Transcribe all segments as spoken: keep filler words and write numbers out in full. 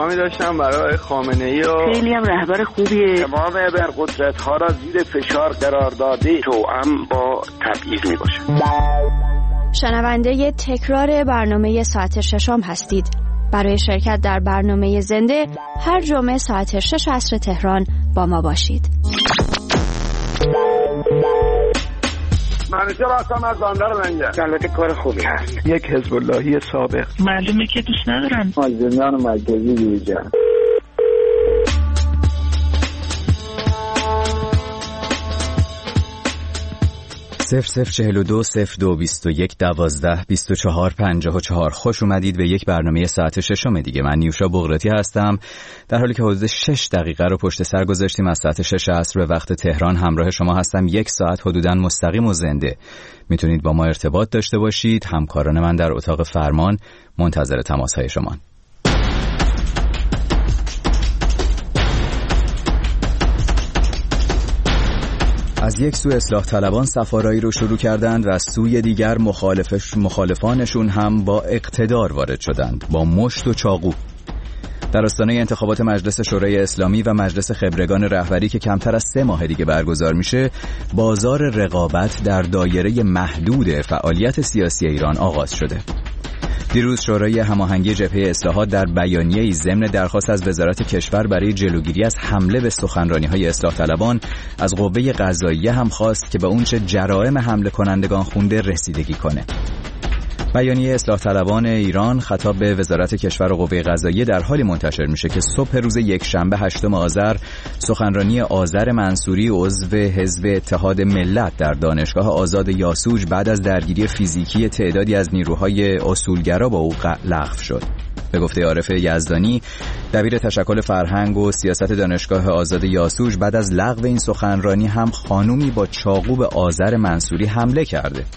پیغامی داشتم برای خامنه‌ای و خیلی هم رهبر خوبیه. تمام ابرقدرت‌ها را زیر فشار قرار داده، توأم با تبعیض میباشه. شنونده تکرار برنامه ساعت ششم هستید. برای شرکت در برنامه زنده هر جمعه ساعت شش عصر تهران با ما باشید. منیژه راستم از بندر منگه. البته کار خوبی هست. یک حزب اللهی سابق. معلومه که دوست ندارم. مازندران مرکزی دیجا. صفر صفر چهل و دو صفر دو بیست و یک دوازده بیست و چهار پنجاه و چهار. خوش اومدید به یک برنامه ساعت ششم دیگه. من نیوشا بغراتی هستم. در حالی که حدود شش دقیقه رو پشت سر گذاشتیم از ساعت شش عصر به وقت تهران همراه شما هستم. یک ساعت حدوداً مستقیم و زنده میتونید با ما ارتباط داشته باشید. همکاران من در اتاق فرمان منتظر تماس‌های شما. از یک سو اصلاح طلبان سفارایی رو شروع کردند و از سوی دیگر مخالفش مخالفانشون هم با اقتدار وارد شدند با مشت و چاقو. در آستانه انتخابات مجلس شورای اسلامی و مجلس خبرگان رهبری که کمتر از سه ماه دیگه برگزار میشه، بازار رقابت در دایره محدود فعالیت سیاسی ایران آغاز شده. دیروز شورای هماهنگی جبهه اصلاحات در بیانیه‌ای ضمن درخواست از وزارت کشور برای جلوگیری از حمله به سخنرانی‌های اصلاح طلبان از قوه قضاییه هم خواست که به اونچه جرائم حمله کنندگان خونده رسیدگی کنه. بیانیه اصلاح طلبان ایران خطاب به وزارت کشور و قوه قضاییه در حالی منتشر میشه که صبح روز یکشنبه هشتم آذر سخنرانی آذر منصوری عضو حزب اتحاد ملت در دانشگاه آزاد یاسوج بعد از درگیری فیزیکی تعدادی از نیروهای اصولگرا با او لغو شد. به گفته عارف یزدانی دبیر تشکل فرهنگ و سیاست دانشگاه آزاد یاسوج، بعد از لغو این سخنرانی هم خانومی با چاقو به آذر منصوری حمله کرده.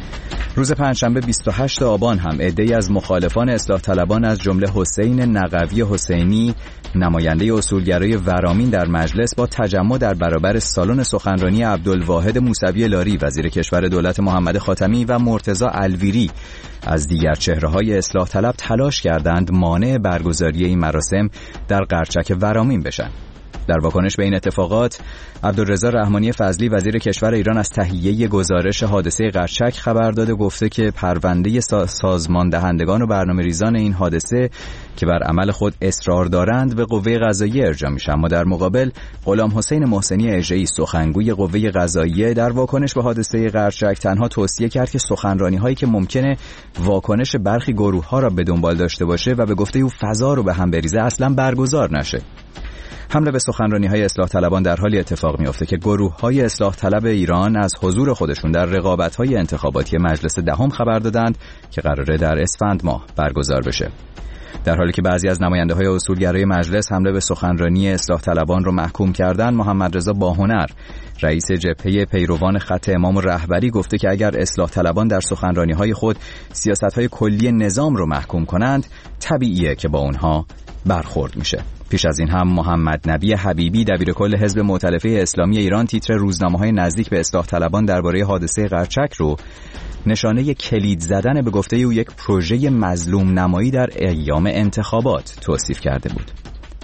روز پنجشنبه بیست و هشتم آبان هم عده‌ای از مخالفان اصلاح طلبان از جمله حسین نقوی حسینی، نماینده اصولگرای ورامین در مجلس، با تجمع در برابر سالن سخنرانی عبدالواحد موسوی لاری وزیر کشور دولت محمد خاتمی و مرتضی الویری از دیگر چهره‌های اصلاح طلب تلاش کردند مانع برگزاری این مراسم در قرچک ورامین بشن. در واکنش به این اتفاقات، عبدالرضا رحمانی فضلی وزیر کشور ایران از تهیه گزارش حادثه قرچک خبر داده، گفته که پرونده سازمان دهندگان و برنامه‌ریزان این حادثه که بر عمل خود اصرار دارند به قوه قضاییه ارجاع میشه. اما در مقابل غلام حسین محسنی اژه‌ای سخنگوی قوه قضاییه در واکنش به حادثه قرچک تنها توصیه کرد که سخنرانی‌هایی که ممکنه واکنش برخی گروه‌ها را به دنبال داشته باشه و به گفته او فضا رو به هم بریزه اصلاً برگزار نشه. حمله به سخنرانی‌های اصلاح طلبان در حالی اتفاق می‌افته که گروه‌های اصلاح طلب ایران از حضور خودشون در رقابت‌های انتخاباتی مجلس دهم خبر دادند که قراره در اسفند ماه برگزار بشه. در حالی که بعضی از نماینده‌های اصولگرای مجلس حمله به سخنرانی اصلاح طلبان رو محکوم کردند، محمد رضا باهنر رئیس جبهه پیروان خط امام و رهبری گفته که اگر اصلاح طلبان در سخنرانی‌های خود سیاست‌های کلی نظام رو محکوم کنند، طبیعیه که با اونها برخورد میشه. پیش از این هم محمد نبی حبیبی دبیر کل حزب مؤتلفه اسلامی ایران تیتر روزنامه‌های نزدیک به اصلاح طلبان درباره حادثه قرچک رو نشانه کلید زدن به گفته او یک پروژه مظلوم نمایی در ایام انتخابات توصیف کرده بود.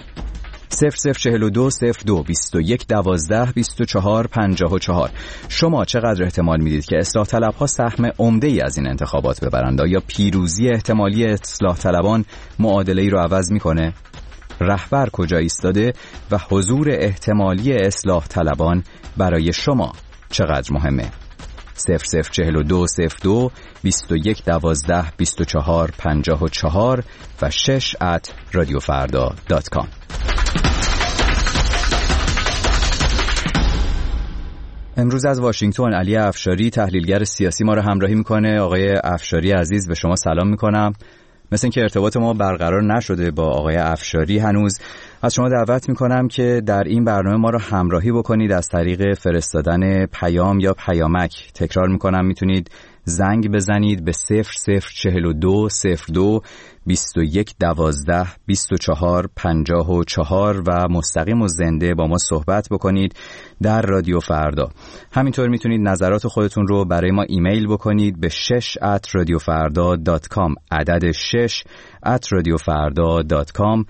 صفر صفر چهل و دو صفر دو بیست و یک دوازده بیست و چهار پنجاه و چهار. شما چقدر احتمال میدید که اصلاح طلبها سهم عمده‌ای از این انتخابات ببرند؟ یا پیروزی احتمالی اصلاح طلبان معادله‌ای رو عوض میکنه؟ رهبر کجا ایستاده و حضور احتمالی اصلاح طلبان برای شما چقدر مهمه؟ صفر صفر چهل و دو صفر دو بیست و یک دوازده بیست و چهار پنجاه و چهار و شش ات رادیو فردا دات کام. امروز از واشنگتن علی افشاری تحلیلگر سیاسی ما رو همراهی میکنه. آقای افشاری عزیز، به شما سلام میکنم. مثل اینکه ارتباط ما برقرار نشده با آقای افشاری هنوز، از شما دعوت میکنم که در این برنامه ما رو همراهی بکنید از طریق فرستادن پیام یا پیامک. تکرار میکنم، میتونید زنگ بزنید به صفر صفر چهل و دو صفر دو بیست و یک دوازده بیست و چهار پنجاه و چهار و مستقیم و زنده با ما صحبت بکنید در رادیو فردا. همینطور میتونید نظرات خودتون رو برای ما ایمیل بکنید به شش ات رادیو فردا دات کام، عدد شش ات رادیو فردا دات کام.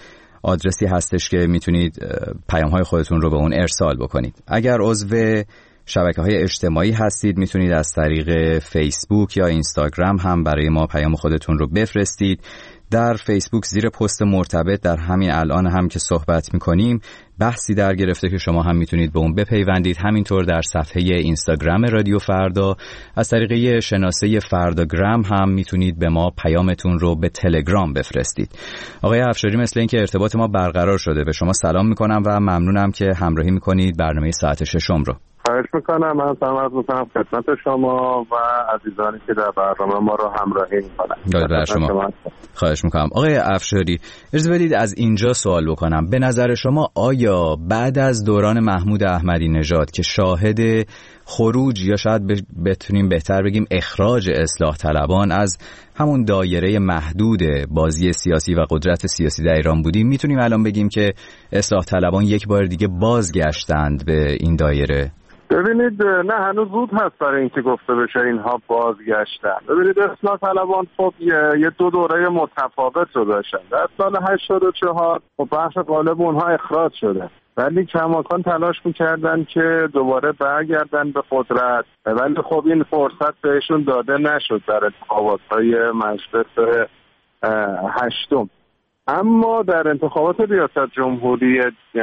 آدرسی هستش که میتونید پیام‌های خودتون رو به اون ارسال بکنید. اگر عضو شبکه‌های اجتماعی هستید میتونید از طریق فیسبوک یا اینستاگرام هم برای ما پیام خودتون رو بفرستید. در فیسبوک زیر پست مرتبط در همین الان هم که صحبت میکنیم بحثی در گرفته که شما هم میتونید به اون بپیوندید. همینطور در صفحه اینستاگرام رادیو فردا از طریق شناسه فرداگرام هم میتونید به ما پیامتون رو به تلگرام بفرستید. آقای افشاری، مثل اینکه ارتباط ما برقرار شده. به شما سلام میکنم و ممنونم که همراهی میکنید برنامه ساعت ششم رو. خواهش میکنم. من سلام میکنم خدمت شما و عزیزانی که در برنامه ما رو همراهی میکنن. داد بر شما. خواهش میکنم. آقای افشاری، اجازه بدید از اینجا سوال بکنم. به نظر شما آیا بعد از دوران محمود احمدی نژاد که شاهد خروج یا شاید بتونیم بهتر بگیم اخراج اصلاح طلبان از همون دایره محدود بازی سیاسی و قدرت سیاسی در ایران بودیم، میتونیم الان بگیم که اصلاح طلبان یک بار دیگه بازگشتند به این دایره؟ ببینید، نه هنوز زود هست برای اینکه گفته بشه اینها بازگشتن. ببینید اصلاح طلبان خب یه دو دوره متفاوت رو داشتن. در سال هشتاد و چهار خب بخش غالب اونها اخراج شده، ولی کماکان تلاش میکردن که دوباره برگردن به قدرت، ولی خب این فرصت بهشون داده نشد در انتخابات‌های مجلس هشتم. اما در انتخابات ریاست جمهوری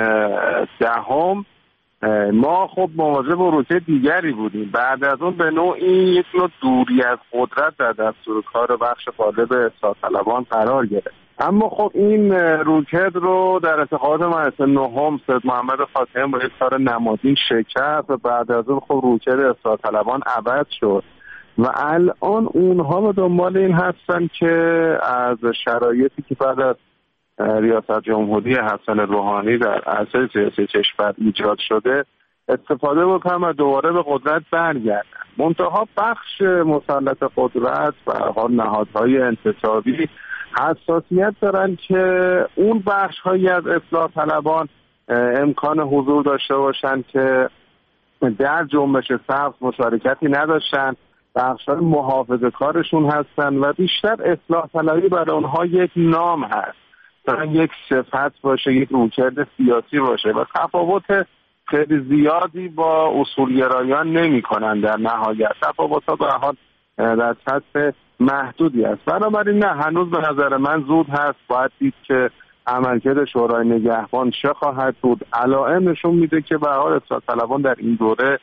دهم ما خب مواجه با روکه دیگری بودیم. بعد از اون به نوعی یک نوع دوری از قدرت در دستور کار بخش غالب اصلاح طلبان قرار گرفت. اما خب این روکت رو در انتخابات مجلس نهم سید محمد خاتمی با یک کار نمادین شکست و بعد از اون خب روکت اصلاح طلبان عوض شد و الان اونها به دنبال این هستن که از شرایطی که بعد از ریاست جمهوری حسن روحانی در عرصه سیاسی کشور ایجاد شده استفاده بکنن و دوباره به قدرت برگردن. منتها بخش مسلط قدرت و حال نهادهای انتصابی حساسیت دارن که اون بخش هایی از اصلاح طلبان امکان حضور داشته باشن که در جنبش سبز مشارکتی نداشتن، بخش های محافظه کارشون هستن و بیشتر اصلاح طلبی برای اونها یک نام هست، یک صفت باشه، یک رویکرد سیاسی باشه و تفاوت خیلی زیادی با اصولگرایان نمی کنن. در نهایت تفاوت ها به حال در سطح محدودی است. بنابراین نه، هنوز به نظر من زود هست. باید دید که عملکرد شورای نگهبان چه خواهد بود. علائم نشون میده که به حال اصلاح طلبان در این دوره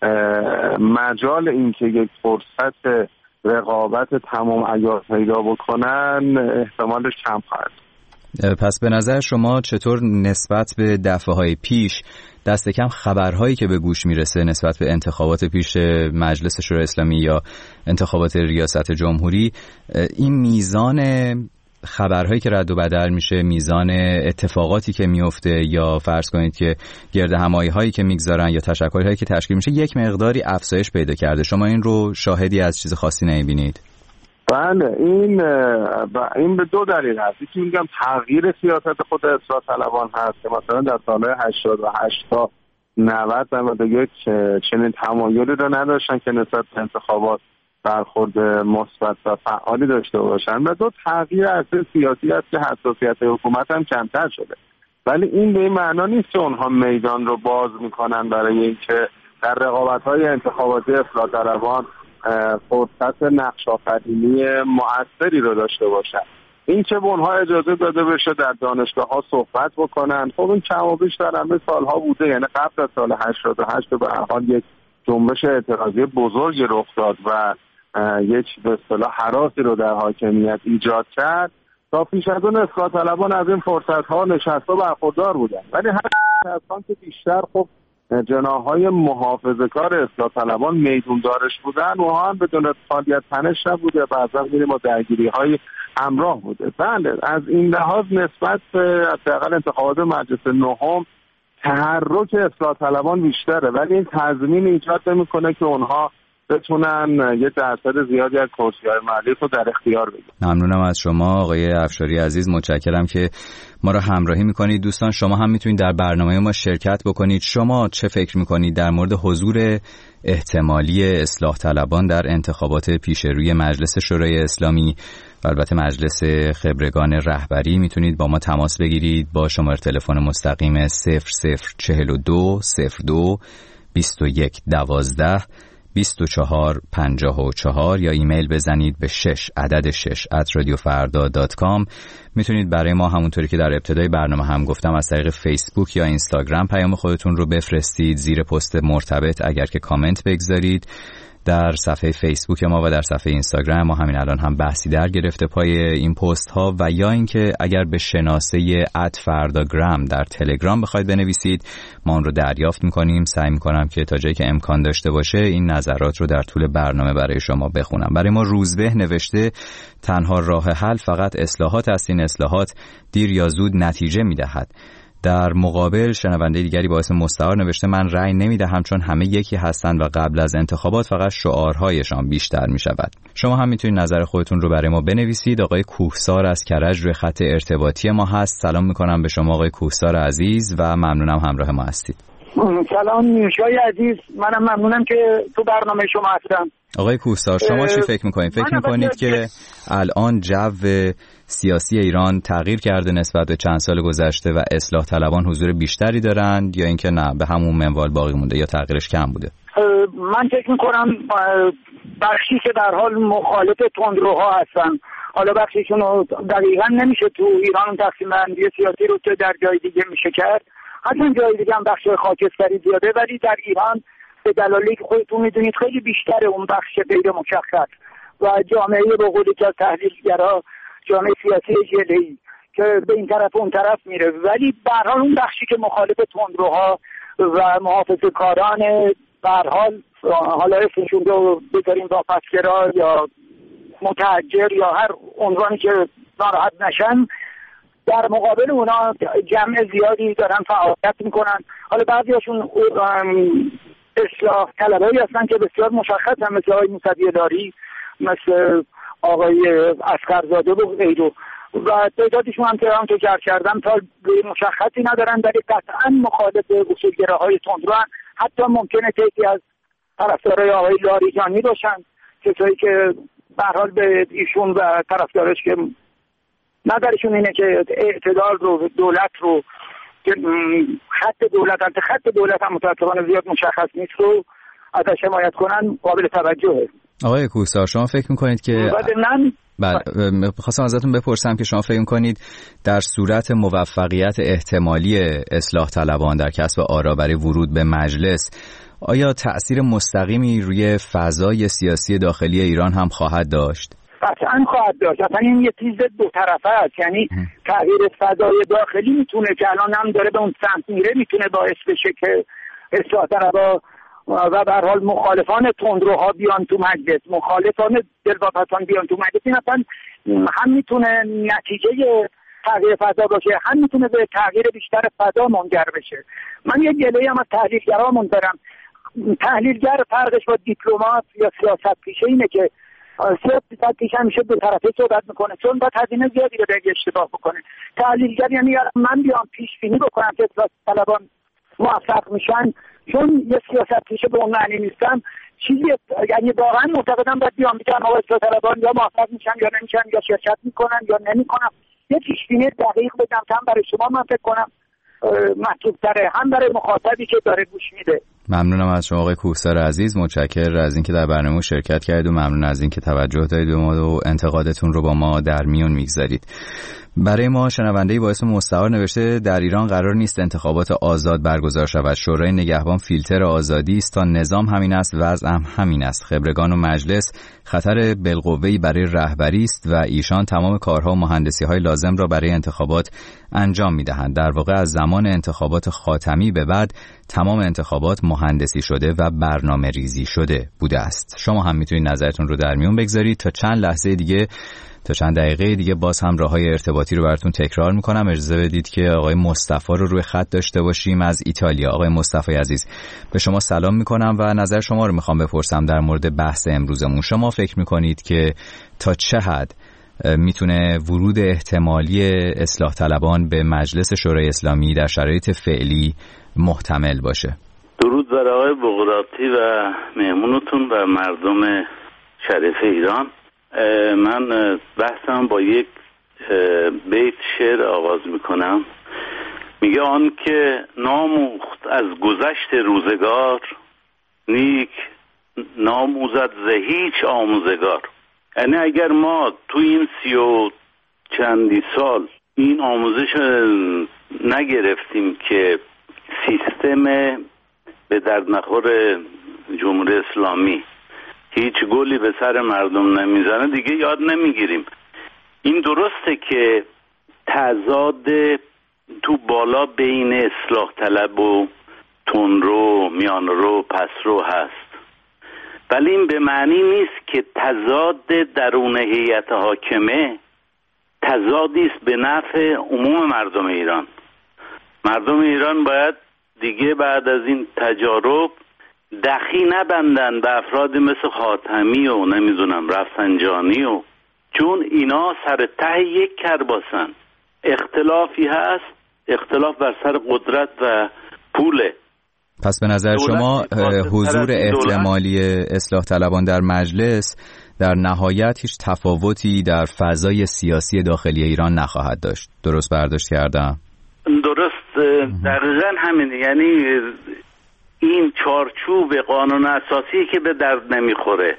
مجال این که یک فرصت رقابت تمام عیار پیدا بکنن احتمالش کم خواهد. پس به نظر شما چطور نسبت به دفعه‌های پیش دست کم خبرهایی که به گوش میرسه نسبت به انتخابات پیش مجلس شورای اسلامی یا انتخابات ریاست جمهوری، این میزان خبرهایی که رد و بدل میشه، میزان اتفاقاتی که میفته یا فرض کنید که گرد همایی هایی که میگذارن یا تشکل هایی که تشکیل میشه یک مقداری افزایش پیدا کرده، شما این رو شاهدی از چیز خاصی نمیبینید؟ بله، این این به دو دلیل هست. یکی میگم تغییر سیاست خود اصلاح طلبان هست که مثلا در سالهای هشتاد و هشت تا نود نود و یک چنین تمایلی رو نداشتن که نسبت به انتخابات برخورد مثبت و فعالی داشته باشن و دو تغییر اصل سیاسی هست که حساسیت حکومت هم کمتر شده. ولی این به این معنا نیست که اونها میدان رو باز میکنن برای اینکه در رقابت‌های انتخاباتی اصلاح طلبان فرصت نقش آفرینی مؤثری رو داشته باشن. این که به اونها اجازه داده بشه در دانشگاه‌ها صحبت بکنن، خب این کم و بیش در همه سالها بوده. یعنی قبل از سال هشتاد و هشت به هر حال یک جنبش اعتراضی بزرگی رخ داد و یک به اصطلاح هراسی رو در حاکمیت ایجاد کرد. تا پیش از اون اصلاح طلبان از این فرصت‌ها نشسته برخوردار بودن، ولی هر کسان که بیشتر خب جناح‌های محافظه‌کار اصلاح طلبان میدون دارش بودن، اونها هم بدون فعالیت تنش نبوده، بعضا می‌بینیم با درگیری‌های همراه بوده. بله، از این لحاظ نسبت به حداقل انتخابات مجلس نهم تحرک اصلاح طلبان بیشتره، ولی این تضمین ایجاد نمی‌کنه که اونها بتونن یه درصد زیادی از کرسی‌های مجلس رو در اختیار بگیرن. ممنونم از شما آقای افشاری عزیز، متشکرم که ما را همراهی میکنید. دوستان شما هم میتونید در برنامه ما شرکت بکنید. شما چه فکر میکنید در مورد حضور احتمالی اصلاح طلبان در انتخابات پیش روی مجلس شورای اسلامی و البته مجلس خبرگان رهبری؟ میتونید با ما تماس بگیرید با شماره تلفن مستقیم صفر صفر چهل و دو صفر دو بیست و یک دوازده بیست و چهار پنجاه و چهار یا ایمیل بزنید به شش عدد شش ات رادیو فردا دات کام. میتونید برای ما همونطوری که در ابتدای برنامه هم گفتم از طریق فیسبوک یا اینستاگرام پیام خودتون رو بفرستید. زیر پست مرتبط اگر که کامنت بگذارید در صفحه فیسبوک ما و در صفحه اینستاگرام ما همین الان هم بحثی در گرفته پای این پست ها، و یا اینکه اگر به شناسه ات فرداگرام در تلگرام بخواید بنویسید ما اون رو دریافت میکنیم. سعی میکنم که تا جایی که امکان داشته باشه این نظرات رو در طول برنامه برای شما بخونم. برای ما روزبه نوشته تنها راه حل فقط اصلاحات است. این اصلاحات دیر یا زود نتیجه میدهد. در مقابل شنونده دیگری با اسم مستعار نوشته من رأی نمیدهم چون همه یکی هستند و قبل از انتخابات فقط شعارهایشان بیشتر می شود. شما هم میتونید نظر خودتون رو برای ما بنویسید. آقای کوهسار از کرج روی خط ارتباطی ما هست. سلام میکنم به شما آقای کوهسار عزیز و ممنونم همراه ما هستید. سلام نیوشای عزیز، منم ممنونم که تو برنامه شما هستم. آقای کوهسار شما چی فکر میکنید؟ فکر میکنید که الان جو سیاسی ایران تغییر کرده نسبت به چند سال گذشته و اصلاح طلبان حضور بیشتری دارند یا اینکه نه به همون منوال باقی مونده یا تغییرش کم بوده؟ من فکر میکنم بخشی که در حال مخالف تندروها هستن، حالا بخشیشون دقیقا نمیشه تو ایران تقسیم بندی سیاسی رو که در جای دیگه میشه کرد، حتی جای دیگه هم بخش خاکستری زیاده، ولی در ایران به دلایلی که خودتون میدونید خیلی بیشتره اون بخش غیر مشخص و جامعه به قولی که از تحلیلگرا جامعه سیاسی ژله‌ای که به این طرف اون طرف میره، ولی به هر حال اون بخشی که مخالف تندروها و محافظه‌کاران به هر حال حالا اسمشون رو بذاریم واپسگرا یا متحجر یا هر عنوانی که ناراحت نشن، در مقابل اونا جمع زیادی دارن فعالیت میکنن. حالا بعضیاشون اصلاح طلبایی هستن که بسیار مشخص هم، مثل آقای موسوی داری، مثل آقای اصغرزاده و غیره، و تعدادشون هم که هم تو جر کردم تا مشخصی ندارن، ولی قطعا مخالف اصولگراهای تندرو هستن. حتی ممکنه که از طرفدارای آقای لاریجانی باشن، کسایی که به هر حال به ایشون و طرفدارش که نظرشون اینه که اعتدال رو، دولت رو، که خط دولت البته خط دولت هم متأسفانه زیاد مشخص نیست رو ازش حمایت کنن، قابل توجهه. آقای کوهسار شما فکر میکنید که بله خواستم ازتون بپرسم که شما فکر میکنید در صورت موفقیت احتمالی اصلاح طلبان در کسب آرا برای ورود به مجلس آیا تأثیر مستقیمی روی فضای سیاسی داخلی ایران هم خواهد داشت؟ قطعا خواهد داشت. اصلا این یه چیز دو طرفه است، یعنی تغییر فضای داخلی میتونه که الان هم داره به اون سمت میره، میتونه باعث بشه که اصلاح طلبا و به هر حال مخالفان تندروها بیان تو مجلس، مخالفان دلواپسان بیان تو مجلس. این اصلا هم میتونه نتیجه تغییر فضا باشه، هم میتونه به تغییر بیشتر فضا منجر بشه. من یه گله‌ای هم از تحلیلگرامون دارم. تحلیلگر فرقش با دیپلمات یا سیاست پیشه اینه که سیاست پیشه همیشه دو طرفه صحبت میکنه، چون باید هزینه زیادی رو به اشتباه بکنه. تحلیلگر یعنی من بیام پیش بینی بکنم که اصلاح طلبان موفق میشن، چون یه سیاست پیشه به اون معنی نیستم، چیزی یعنی واقعا معتقدم باید بیام بگم آقا اصلاح طلبان یا موفق میشن یا نمیشن، یا شرکت میکنن یا نمیکنن. یه پیش بینی دقیق بدم که هم برای شما من فکر کنم مطلوب تره، هم برای مخاطبی که داره گوش میده. ممنونم از شما آقای کوهسار عزیز، متشکرم از اینکه در برنامه شرکت کردید و ممنون از اینکه توجه دارید به ما و انتقادتون رو با ما در میون میگذارید. برای ما شنونده‌ای با اسم مستعار نوشته در ایران قرار نیست انتخابات آزاد برگزار شود. شورای نگهبان فیلتر آزادی است، تا نظام همین است وضع هم همین است. خبرگان و مجلس خطر بالقوه‌ای برای رهبری است و ایشان تمام کارها و مهندسی‌های لازم را برای انتخابات انجام می‌دهند. در واقع از زمان انتخابات خاتمی به بعد تمام انتخابات مهندسی شده و برنامه ریزی شده بوده است. شما هم میتونید نظرتون رو در میون بگذارید. تا چند لحظه دیگه تا چند دقیقه دیگه باز هم راههای ارتباطی رو براتون تکرار میکنم. اجازه بدید که آقای مصطفی رو روی خط داشته باشیم از ایتالیا. آقای مصطفی عزیز، به شما سلام میکنم و نظر شما رو میخوام بپرسم در مورد بحث امروزمون. شما فکر میکنید که تا چه حد میتونه ورود احتمالی اصلاح طلبان به مجلس شورای اسلامی در شرایط فعلی محتمل باشه؟ درود بر آقای بغراتی و مهمونتون و مردم شریف ایران. من بحثم با یک بیت شعر آغاز میکنم. میگه آن که ناموخت از گذشت روزگار، نیک ناموزد ز هیچ آموزگار. یعنی اگر ما تو این سی و چندی سال این آموزش نگرفتیم که سیستم به درد نخور جمهوری اسلامی هیچ گلی به سر مردم نمیزنه، دیگه یاد نمیگیریم. این درسته که تضاد تو بالا بین اصلاح طلب و تندرو، میانرو، پسرو هست، ولی این به معنی نیست که تضاد درون هیئت حاکمه تضادی است به نفع عموم مردم ایران. مردم ایران باید دیگه بعد از این تجارب دخی نبندن به افرادی مثل خاتمی و نمیدونم رفسنجانی و چون اینا سر ته یک کرباسن. اختلافی هست، اختلاف بر سر قدرت و پوله. پس به نظر شما حضور احتمالی اصلاح طلبان در مجلس در نهایت هیچ تفاوتی در فضای سیاسی داخلی ایران نخواهد داشت. درست برداشت کردم؟ درست، دقیقاً همینه. یعنی این چارچوب قانون اساسی که به درد نمیخوره.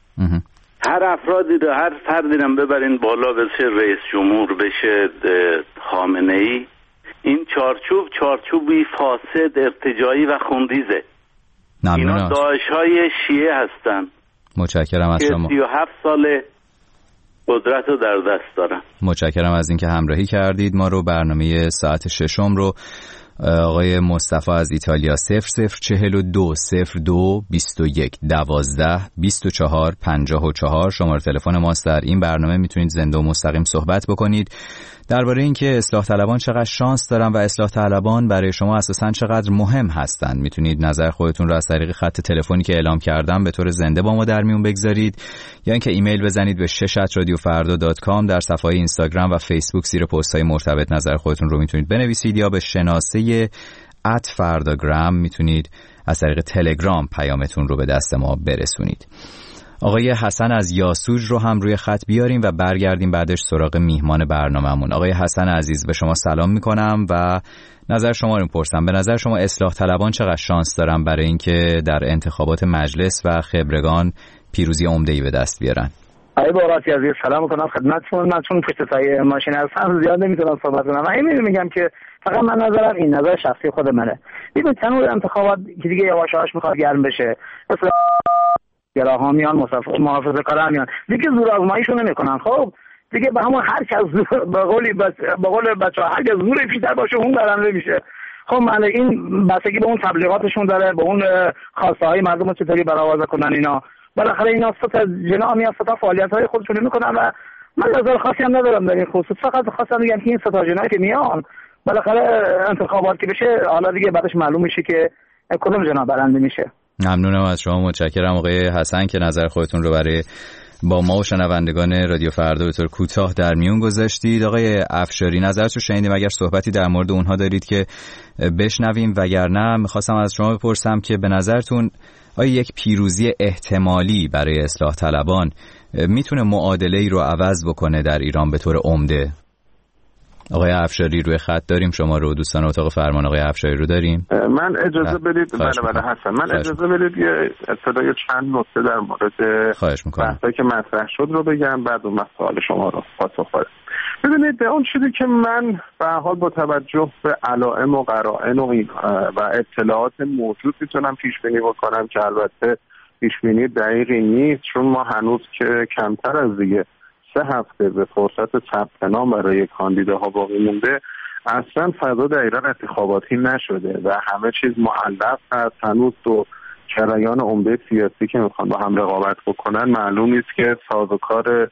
هر افرادی رو، هر فردی رو ببرین بالا، بشه رئیس جمهور، بشه خامنه ای، این چارچوب چارچوبی فاسد، ارتجاعی و خونریزه. اینا داعش‌های شیعه هستن. متشکرم از شما. سی و هفت سال قدرت رو در دست دارن. متشکرم از اینکه همراهی کردید ما رو. برنامه ساعت ششم رو آقای مصطفی از ایتالیا صفر صفر چهل و دو صفر دو بیست و یک دوازده بیست و چهار پنجاه و چهار شماره تلفن ماست. در این برنامه میتونید زنده و مستقیم صحبت بکنید درباره اینکه اصلاح طلبان چقدر شانس دارن و اصلاح طلبان برای شما اساساً چقدر مهم هستند. میتونید نظر خودتون رو از طریق خط تلفنی که اعلام کردم به طور زنده با ما در میون بگذارید یا اینکه ایمیل بزنید به شش ات رادیو فردا دات کام. در صفحه اینستاگرام و فیسبوک زیر پست‌های مرتبط نظر خودتون رو میتونید بنویسید یا به شناسه ات فرداگرام میتونید از طریق تلگرام پیامتون رو به دست ما برسونید. آقای حسن از یاسوج رو هم روی خط بیاریم و برگردیم بعدش سراغ میهمان برنامه‌مون. آقای حسن عزیز، به شما سلام میکنم و نظر شما رو میپرسم. به نظر شما اصلاح طلبان چقدر شانس دارن برای اینکه در انتخابات مجلس و خبرگان پیروزی عمده‌ای به دست بیارن؟ آقای بغراتی عزیز سلام میکنم خدمتتون. من چون پشت سایه ماشین هستم زیاد نمیتونم صحبت کنم. من میگم که فقط من نظرم این نظر شخصی خود منه. ببین تنور انتخابات که دیگه یواش یواش میخواد گرم بشه، مثلا گراها میان، محافظه کارا میان، دیگه زور آزماییشو نمیکنن. خب دیگه به همون هر کس به قولی به قول بچه‌ها هر کس زور بیشتر باشه اون برنده میشه. خب من این بستگی به اون تبلیغاتشون داره، به اون خواسته های مردم چطوری برآورده کنن. اینا بالاخره اینا ستا جنا میان، ستا فعالیت های خودشون میکنن و من نظر خاصی هم ندارم در این خصوص. فقط خواستم بگم که این ستا جنایی که میان بالاخره انتخابات که بشه حالا دیگه بعدش معلوم میشه که کدوم جنا برنده میشه. ممنونم از شما. متشکرم آقای حسن که نظر خودتون رو برای با ما و شنوندگان رادیو فردا به طور کوتاه در میون گذاشتید. آقای افشاری، نظرتون شنیدیم، اگر صحبتی در مورد اونها دارید که بشنویم، وگرنه میخواستم از شما بپرسم که به نظرتون آیا یک پیروزی احتمالی برای اصلاح طلبان میتونه معادله‌ای رو عوض بکنه در ایران به طور عمده؟ آقای افشاری روی خط داریم شما رو. دوستان اتاق فرمان آقای افشاری رو داریم. من اجازه بدید بله بله حسن من اجازه بدید یه ابتدای چند نکته در مورد بحثی که مطرح شد رو بگم، بعد اون مسائل شما رو پاسخ بدم. ببینید اون چیزی که من به هر حال با توجه به علائم و قرائن و, و اطلاعات موجود میتونم پیش بینی بکنم که البته پیش بینی دقیقی نیست، چون ما هنوز که کمتر از دیگه سه هفته به فرصت ثبت نام برای کاندیداها باقی مونده، اصلا فضا در ایران انتخاباتی نشده و همه چیز معلق هست. هنوز دو جریان عمده سیاسی که میخوان با هم رقابت بکنن معلوم نیست که سازوکار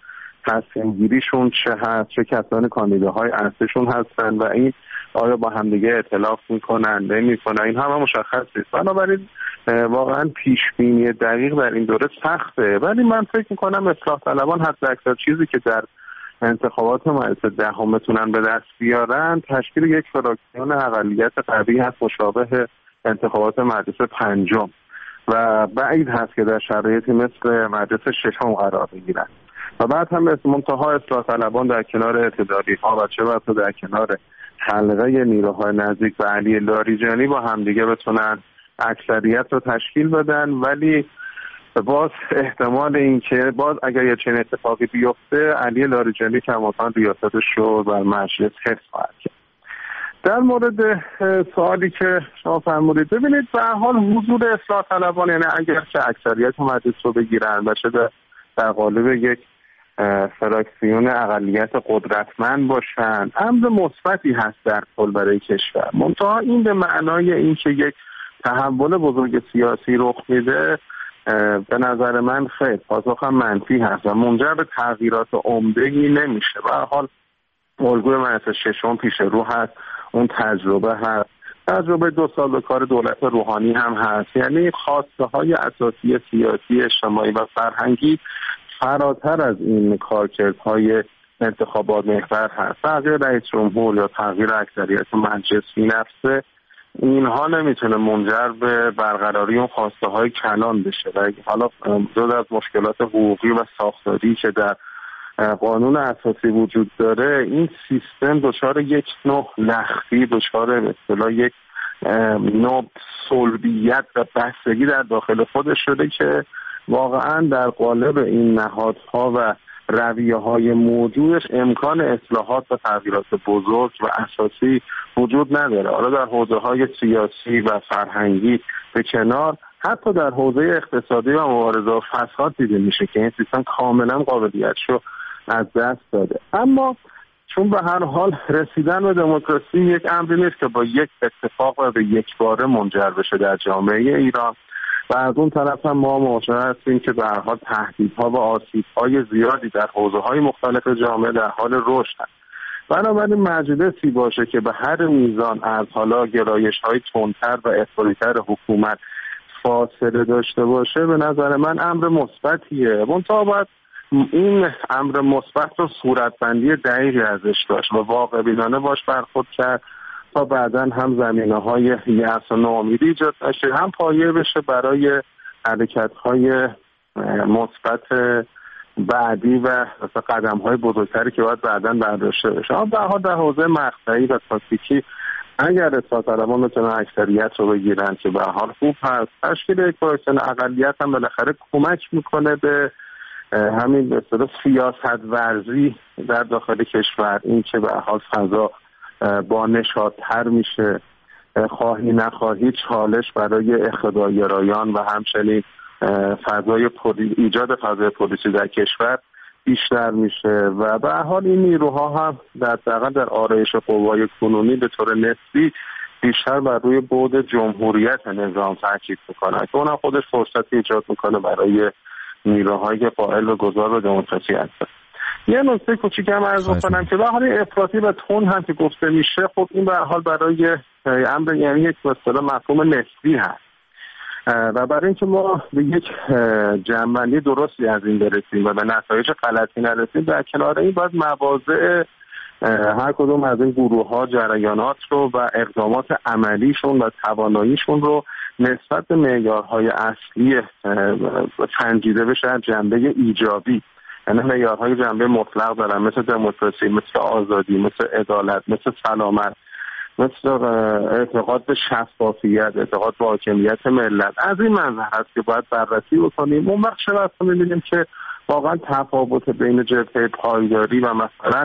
تصمیم گیریشون چه هست، چه کسانی کاندیداهای اصلیشون هستن و این آیا با همدیگه ائتلاف میکنن نمیکنن، این همه مشخص نیست. بنابراین واقعا پیش بینی دقیق در این دوره سخته، ولی من فکر میکنم اصلاح طلبان حتی اکثر چیزی که در انتخابات مجلس دهم میتونن به دست بیارن تشکیل یک فراکسیون اقلیت قوی هست مشابه انتخابات مجلس پنجم و بعید هست که در شرایطی مثل مجلس ششم قرار بگیرن و بعد هم مثل منتها اصلاح طلبان در کنار اعتدالی ها و چه بسا در کنار حلقه نیروهای نزدیک به علی لاریجانی با همدیگه بتونن اکثریت رو تشکیل بدن، ولی باز احتمال این که باز اگر یه چنین اتفاقی بیفته علی لاریجانی کماکان ریاستش رو بر مجلس حفظ خواهد کرد. در مورد سوالی که شما فرمودید، ببینید به هر حال حضور اصلاح طلبان، یعنی اگر که اکثریت مجلس رو بگیرن و شده در قالب یک فراکسیون اقلیت قدرتمند باشن، امر مثبتی هست در کل برای کشور. منتها این به معنای این که یک تحول بزرگ سیاسی رخ میده به نظر من خیلی پاسخ هم منفی هست و منجر به تغییرات عمده‌ای نمیشه. به هر حال الگوی مجلس ششم پیش رو هست، اون تجربه هست، تجربه دو سال به کار دولت روحانی هم هست، یعنی خواسته های اساسی سیاسی اجتماعی و فرهنگی فراتر از این کارکردهای انتخابات محور هست. تغییر رئیس جمهور یا تغییر اکثریت مجلس بی نفسه اینها نمیتونه منجر به برقراری اون خواسته های کلان بشه و حالا جدا از مشکلات حقوقی و ساختاری که در قانون اساسی وجود داره، این سیستم دچار یک نوع لختی، دچار به اصطلاح یک نوع صلبیت و بستگی در داخل خودش شده که واقعا در قالب این نهادها و رویه های موجودش امکان اصلاحات و تغییرات بزرگ و اساسی وجود نداره. حالا در حوزه های سیاسی و فرهنگی به کنار، حتی در حوزه اقتصادی و مبارزه با فساد دیده میشه که این سیستم کاملا قابلیتشو از دست داده. اما چون به هر حال رسیدن به دموکراسی یک امری نیست که با یک اتفاق و به یک باره منجر بشه در جامعه ایران و از اون طرف هم ما مواجه هستیم که به هر حال تهدیدها و آسیب‌های زیادی در حوزه‌های مختلف جامعه در حال رشد هست. بنابراین مجلسی باشه که به هر میزان از حالا گرایش‌های تندتر و افراطی‌تر حکومت فاصله داشته باشه به نظر من امر مثبتیه. منتها باید این امر مثبت رو صورتبندی دقیقی ازش داشت و واقع بینانه باش برخورد کرد تا بعداً هم زمینه‌های یأس و ناامیدی ایجاد نشه، هم پایه بشه برای حرکت‌های مثبت بعدی و قدم‌های بزرگتری که باید بعداً برداشته بشه. اما به هر حال در حوزه مقطعی و تاکتیکی اگر اصلاح طلبان بتونن اکثریت رو بگیرن که به هر حال خوب هست، تشکیل یک فراکسیون اقلیت هم بالاخره کمک میکنه به همین به اصطلاح سیاست ورزی در داخل کشور، این که به هر حال فضا با نشاط‌تر میشه، خواهی نخواهی چالش برای اقتدارگرایان و همچنین فضای پولی... ایجاد فضای پلیسی در کشور بیشتر میشه و به هر حال این نیروها هم در واقع در آرایش قوای کنونی به طور نسبی بیشتر بر روی بعد جمهوریت نظام تاکید میکنن که اونم خودش فرصتی ایجاد میکنه برای نیروهای که قائل و گذار به دموکراسی هستن. یه نکته کوچیک هم عرض بکنم که به حال افراطی و تند هم که گفته میشه، خب این به حال برای امر یعنی یک اصطلاح مفهوم نسبی هست و برای اینکه ما به یک جمع‌بندی درستی از این برسیم و به نتایج غلطی نرسیم، در کنار این باید مواضع هر کدوم از این گروه‌ها جریانات رو و اقدامات عملیشون و تواناییشون رو نسبت به معیارهای اصلی سنجیده بشه از جنبه ایجابی، یعنی معیارهای جنبه مطلق دارن مثل دموکراسی، مثل آزادی، مثل عدالت، مثل سلامت، مثل اعتقاد به شفافیت، اعتقاد به حاکمیت ملت. از این منظر هست که باید بررسی بکنیم. اون وقت شد اصلا می‌بینیم که واقعا تفاوت بین جبهه پایداری و مثلا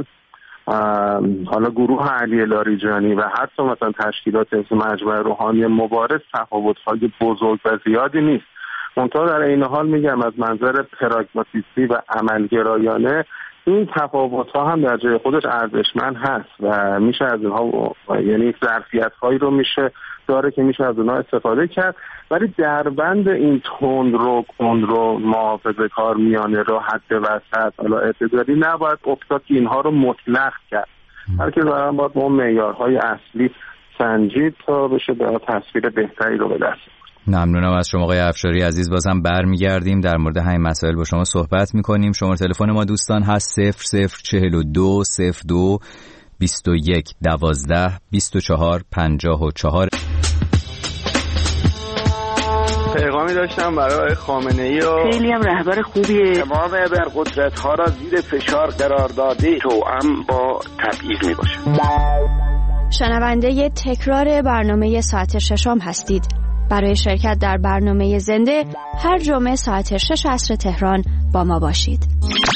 حالا گروه علی لاریجانی و حتی مثلا تشکیلات مثل مجمع روحانی مبارز تفاوت‌های بزرگ و زیادی نیست. منتها در این حال میگم از منظر پراگماتیستی و عملگرایانه این تفاوت‌ها هم در جای خودش ارزشمند هست و میشه از اینها یعنی ظرفیت‌هایی رو میشه داره که میشه از اونها استفاده کرد، ولی در بند این تندرو کندرو محافظه کار میانه رو حد وسط حالا اعتدالی نباید افتاد که اینها رو مطلق کرد، بلکه دارن باید با معیارهای اصلی سنجید تا بشه به تصویر بهتری رو به دست. ممنونم از شما آقای افشاری عزیز. بازم برمیگردیم در مورد همین مسائل با شما صحبت میکنیم. شماره تلفن ما دوستان هست صفر صفر چهل و دو صفر دو بیست و یک دوازده بیست و چهار پنجاه و چهار. پیغامی داشتم برای خامنه‌ای و خیلی هم رهبر خوبیه. تمام ابرقدرت ها را زیر فشار قرار داده توأم با تبعیض می باشه. شنونده تکرار برنامه ساعت ششم هستید. برای شرکت در برنامه زنده هر جمعه ساعت شش عصر تهران با ما باشید.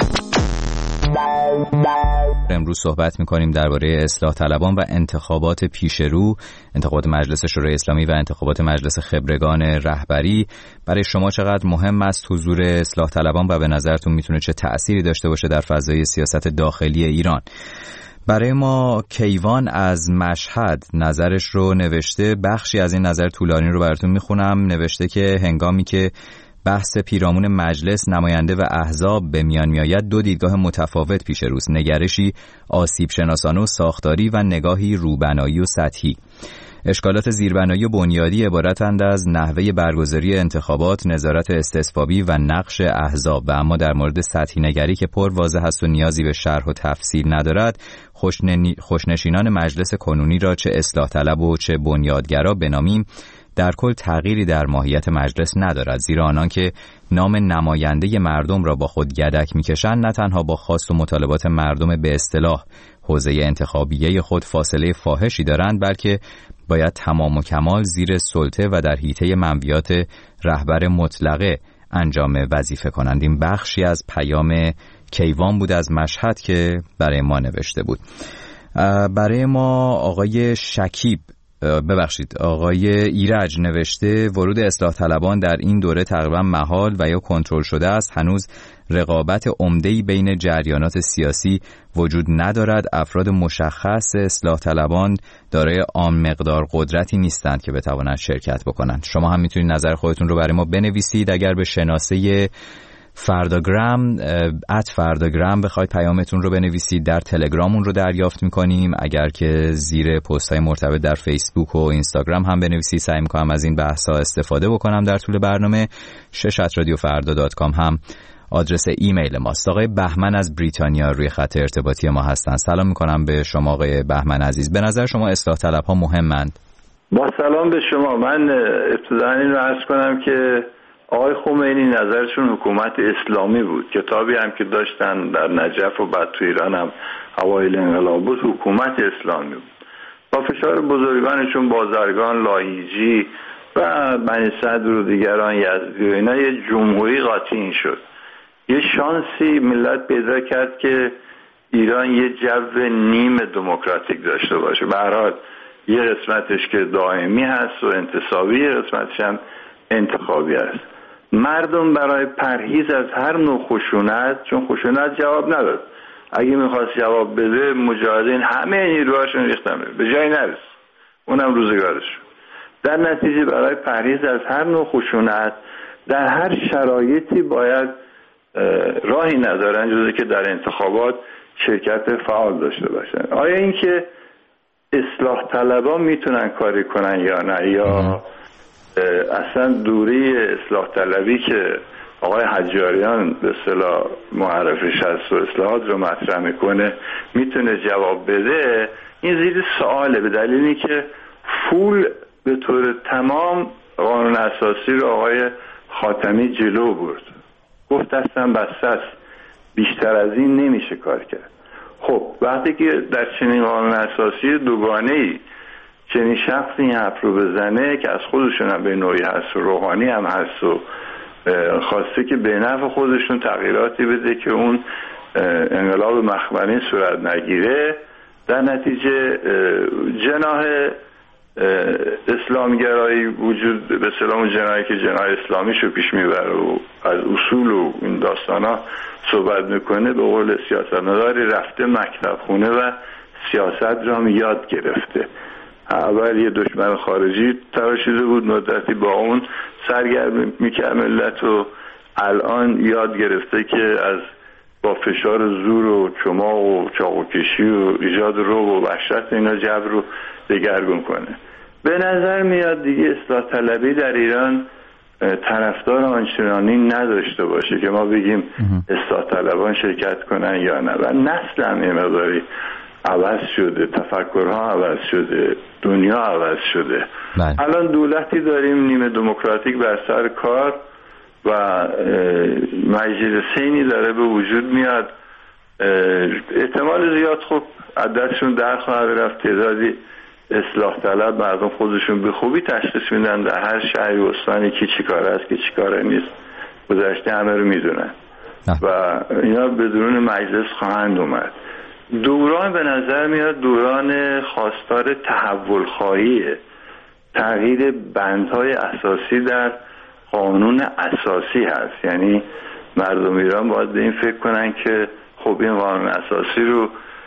امروز صحبت می‌کنیم درباره اصلاح طلبان و انتخابات پیش رو، انتخابات مجلس شورای اسلامی و انتخابات مجلس خبرگان رهبری. برای شما چقدر مهم است حضور اصلاح طلبان و به نظرتون میتونه چه تأثیری داشته باشه در فضای سیاست داخلی ایران؟ برای ما کیوان از مشهد نظرش رو نوشته. بخشی از این نظر طولانی رو براتون میخونم. نوشته که هنگامی که بحث پیرامون مجلس، نماینده و احزاب به میان میآید، دو دیدگاه متفاوت پیش روست: نگرشی آسیب شناسانه و ساختاری و نگاهی روبنایی و سطحی. اشکالات زیربنایی و بنیادی عبارتند از نحوه برگزاری انتخابات، نظارت استصوابی و نقش احزاب، و اما در مورد سطحی نگری که پر واضح است و نیازی به شرح و تفصیل ندارد، خوشنشینان مجلس کنونی را چه اصلاح طلب و چه بنیادگرا بنامیم در کل تغییری در ماهیت مجلس ندارد، زیرا آنان که نام نماینده مردم را با خود گدک می‌کشند نه تنها با خواست و مطالبات مردم به اصطلاح حوزه انتخابیه خود فاصله فاحشی دارند، بلکه باید تمام و کمال زیر سلطه و در حیطه منویات رهبر مطلقه انجام وظیفه کنند. این بخشی از پیام کیوان بود از مشهد که برای ما نوشته بود. برای ما آقای شکیب ببخشید آقای ایرج نوشته ورود اصلاح طلبان در این دوره تقریبا محال و یا کنترل شده است. هنوز رقابت عمده‌ای بین جریانات سیاسی وجود ندارد. افراد مشخص اصلاح طلبان دارای آن مقدار قدرتی نیستند که بتوانند شرکت بکنند. شما هم میتونید نظر خودتون رو برای ما بنویسید. اگر به شناسه فرداگرام ات فرداگرام بخواید پیامتون رو بنویسید، در تلگرامون رو دریافت میکنیم. اگر که زیر پست های مرتبط در فیسبوک و اینستاگرام هم بنویسید، سعی میکنم از این بحث ها استفاده بکنم در طول برنامه. شش ات رادیو فردا دات کام هم آدرس ایمیل ماست. آقای بهمن از بریتانیا روی خط ارتباطی ما هستن. سلام میکنم به شما آقای بهمن عزیز. به نظر شما اصلاح طلب ها مهمند؟ با سلام به شما. من ابتداً این رو عرض کنم که آقای خمینی نظرشون حکومت اسلامی بود. کتابی هم که داشتن در نجف و بعد تو ایران هم اوایل انقلاب بود، حکومت اسلامی بود. با فشار بزرگانشون بازرگان، لاهیجی و بنی صدر و دیگران یزدی و اینا یه جمهوری قاطی شد. یه شانسی ملت پیدا کرد که ایران یه جو نیم دموکراتیک داشته باشه. به هر حال یه قسمتش که دائمی هست و انتصابی، یه قسمتش هم انتخابی هست. مردم برای پرهیز از هر نوع خشونت، چون خشونت جواب نداد، اگه میخواست جواب بده مجاهدین همه نیروهاشون ریختن به جای نرس، اونم روزگارش. در نتیجه برای پرهیز از هر نوع خشونت در هر شرایطی باید راهی ندارن جز که در انتخابات شرکت فعال داشته باشن. آیا این که اصلاح طلبان میتونن کاری کنن یا نه، یا اصلا دوره اصلاح طلبی که آقای حجاریان به اصطلاح معرفش هست و اصلاحات رو مطرح میکنه میتونه جواب بده، این زیر سواله، به دلیلی که فول به طور تمام قانون اساسی رو آقای خاتمی جلو برد، گفت دستم بسته است، بیشتر از این نمیشه کار کرد. خب وقتی که در چنین قانون اساسی دوگانه‌ای چنین شخصی این حرف رو بزنه که از خودشون هم به نوعی هست و روحانی هم هست و خواسته که به نفع خودشون تغییراتی بده که اون انقلاب مخبرین صورت نگیره، در نتیجه جناح اسلامگرایی وجود به سلام جناحی که جناح اسلامیشو پیش میبره و از اصول و این داستانا صحبت میکنه، به قول سیاستمداری رفته مکتب خونه و سیاست رو هم یاد گرفته. اول یه دشمن خارجی تراشیده بود، مدتی با اون سرگرم میکرد ملت و الان یاد گرفته که از با فشار زور و چماق و چاقوکشی و ایجاد رعب و وحشت اینا جبر رو دگرگون کنه. به نظر میاد دیگه اصلاح طلبی در ایران طرفدار آنچنانی نداشته باشه که ما بگیم اصلاح طلبان شرکت کنن یا نه. و نسل هم یه مقداری عوض شده، تفکرها عوض شده، دنیا عوض شده. بله. الان دولتی داریم نیمه دموکراتیک بر سر کار و مجلسینی داره به وجود میاد. احتمال زیاد خب عددشون در خواهد رفت. تعدادی اصلاح طلب مردم خودشون به خوبی تشخیص میدن در هر شهری و استانی کی چی کاره است که چی کاره نیست. گذشته همه رو میدونن و اینا بدون مجلس خواهند اومد. دوران به نظر میاد دوران خواستار تحول خواهیه، تغییر بندهای اساسی در قانون اساسی هست. یعنی مردم ایران باید به این فکر کنن که خب این قانون اساسی رو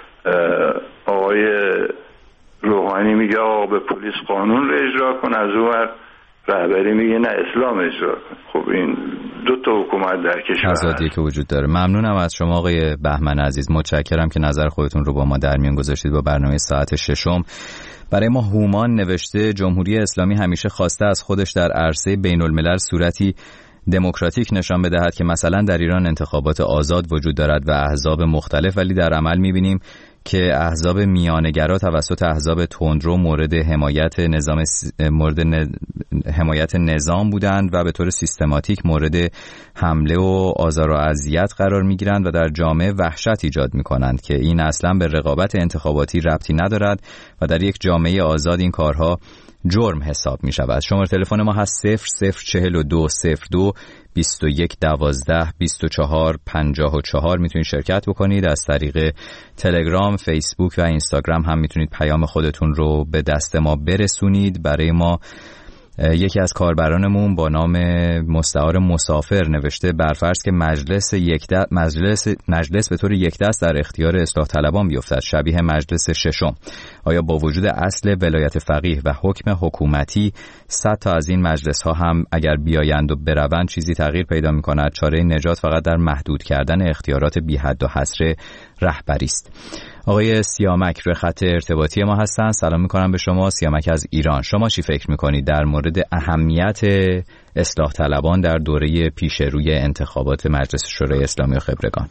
آقای روحانی میگه آقا به پلیس قانون رو اجرا کن، از اون ور رهبری میگه نه اسلام اجرا کن. خب این دو تا حکومت در کشور آزادی که وجود داره. ممنونم از شما آقای بهمن عزیز، متشکرم که نظر خودتون رو با ما در میان گذاشتید با برنامه ساعت ششم. برای ما هومان نوشته جمهوری اسلامی همیشه خواسته از خودش در عرصه بین الملل صورتی دموکراتیک نشان بدهد که مثلا در ایران انتخابات آزاد وجود دارد و احزاب مختلف، ولی در عمل می‌بینیم که احزاب میانه‌گرا توسط احزاب تندرو مورد حمایت نظام مورد حمایت نظام بودند و به طور سیستماتیک مورد حمله و آزار و اذیت قرار می‌گیرند و در جامعه وحشت ایجاد می‌کنند که این اصلا به رقابت انتخاباتی ربطی ندارد و در یک جامعه آزاد این کارها جرم حساب می شود. شماره تلفن ما هست صفر صفر چهل و دو صفر دو بیست و یک دوازده بیست و چهار پنجاه و چهار. میتونید شرکت بکنید. از طریق تلگرام، فیسبوک و اینستاگرام هم میتونید پیام خودتون رو به دست ما برسونید. برای ما یکی از کاربرانمون با نام مستعار مسافر نوشته برفرض که مجلس یک دست مجلس مجلس به طور یک دست در اختیار اصلاح طلبان بیفتد شبیه مجلس ششم، آیا با وجود اصل ولایت فقیه و حکم حکومتی صد تا از این مجلس ها هم اگر بیایند و بروند چیزی تغییر پیدا می کند؟ چاره نجات فقط در محدود کردن اختیارات بی حد و حصر رهبری است. آقای سیامک روی خط ارتباطی ما هستن. سلام میکنم به شما. سیامک از ایران. شما چی فکر میکنید در مورد اهمیت اصلاح طلبان در دوره پیش روی انتخابات مجلس شورای اسلامی و خبرگان؟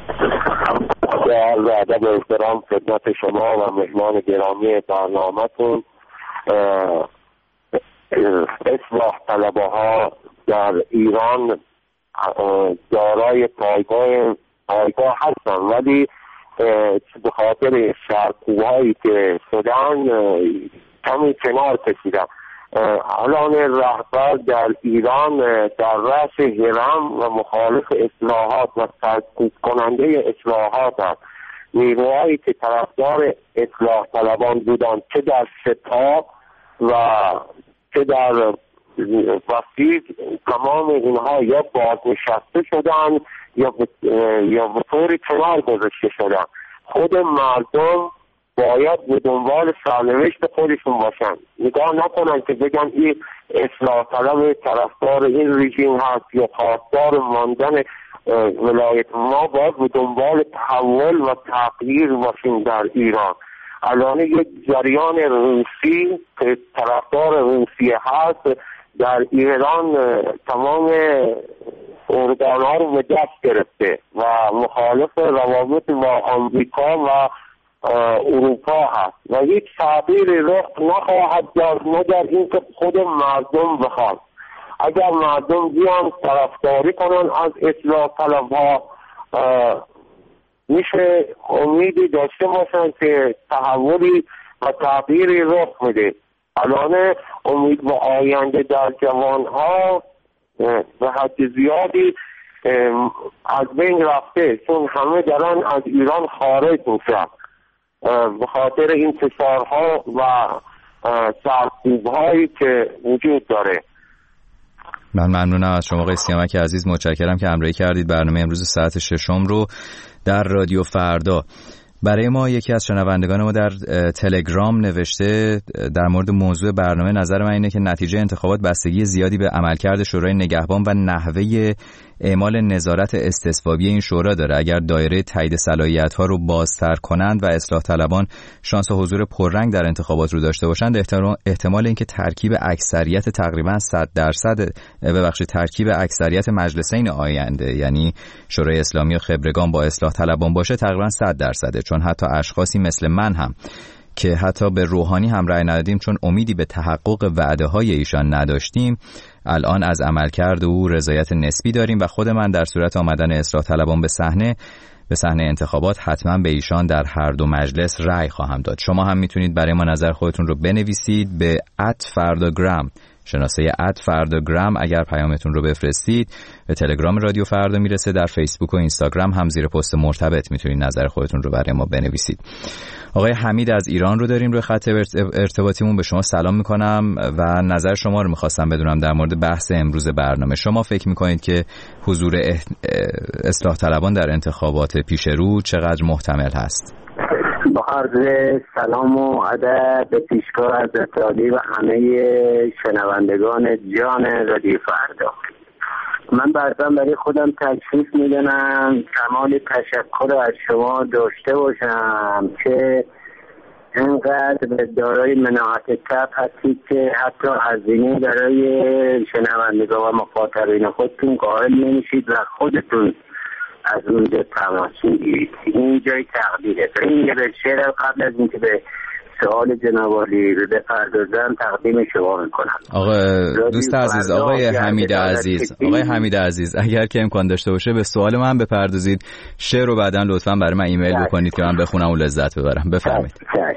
با ادب و احترام خدمت شما و مهمان گرامی برنامه‌تون، اصلاح طلبها در ایران دارای پایگاه پایگاه هستن، ولی به خاطر سرکوب‌هایی که شدن کمی کنار کشیدن. الان رهبر در ایران در رأس هرم و مخالف اصلاحات و سرکوب کننده اصلاحات هست. نیروهایی که طرفدار اصلاح طلبان بودند چه در سپاه و چه در وسیع، تمام اینها یا بازنشسته شدن یا یا به طور کنار گذاشته شدن. خود مردم باید به دنبال سرنوشت خودشون باشن، نگاه نکنن که بگن این اصلاح طلب طرفدار این رژیم هست یا خواستار ماندن ولایت. ما باید به دنبال تحول و تغییر باشیم در ایران. الان یک جریان روسی که طرفدار روسیه هست در ایران تمام ارگان‌ها رو به دست گرفته و مخالف روابط با آمریکا و اروپا هست و هیچ تغییری رخ نخواهد داد مگر اینکه خود مردم بخواد. اگر مردم بیان طرفداری کنن از اصلاح طلبها، میشه امیدی داشته باشن که تحولی و تغییری رخ میده. الان امید به آینده در جوانها به حد زیادی از بین رفته، چون همه دارن از ایران خارج میشن به خاطر این فشارها و سرکوب‌هایی که وجود داره. من ممنونم از شما آقای سیامک عزیز، متشکرم که همراهی کردید برنامه امروز ساعت ششم رو در رادیو فردا. برای ما یکی از شنوندگان ما در تلگرام نوشته در مورد موضوع برنامه: نظر من اینه که نتیجه انتخابات بستگی زیادی به عملکرد شورای نگهبان و نحوه اعمال نظارت استصوابی این شورا داره. اگر دایره تایید صلاحیت‌ها رو بازتر کنند و اصلاح طلبان شانس حضور پررنگ در انتخابات رو داشته باشند، احتمال اینکه ترکیب اکثریت تقریبا صد درصد ببخشید ترکیب اکثریت مجلسین آینده یعنی شورای اسلامی و خبرگان با اصلاح طلبان باشه تقریبا صد درصده، چون حتی اشخاصی مثل من هم که حتی به روحانی هم رأی ندادیم چون امیدی به تحقق وعده‌های ایشان نداشتیم، الان از عملکرد او رضایت نسبی داریم و خود من در صورت آمدن اصلاح طلبان به صحنه به صحنه انتخابات حتما به ایشان در هر دو مجلس رأی خواهم داد. شما هم میتونید برای ما نظر خودتون رو بنویسید به ات فرداگرام، شناسه ات فرداگرام. اگر پیامتون رو بفرستید به تلگرام رادیو فردا میرسه. در فیسبوک و اینستاگرام هم زیر پست مرتبط میتونید نظر خودتون رو برای ما بنویسید. آقای حمید از ایران رو داریم روی خط ارتباطیمون. به شما سلام میکنم و نظر شما رو میخواستم بدونم در مورد بحث امروز برنامه. شما فکر میکنید که حضور اصلاح طلبان در انتخابات پیش رو چقدر محتمل هست؟ با عرض سلام و ادب به پیشگاه از اتحادیه و همه شنوندگان جان رادیو فردا. من بعضا برای خودم تشریف میدونم کمال تشکر از شما داشته باشم که اینقدر به دارای مناعت طبع هستید که حتی هزینه برای شنوندگان و مخاطبین خودتون قائل نمیشید و خودتون از اونجا تماس میگیرید. این جای تقدیره. این یه به شعر قبل از اینکه به سوال جناب عالی بپردازم تقدیم شما میکنم. آقا دوست عزیز آقای حمید عزیز آقای حمید عزیز اگر که امکان داشته باشه به سوال من بپردازید. شعر رو بعداً لطفاً برای من ایمیل بکنید که من بخونم و لذت ببرم. بفرمایید.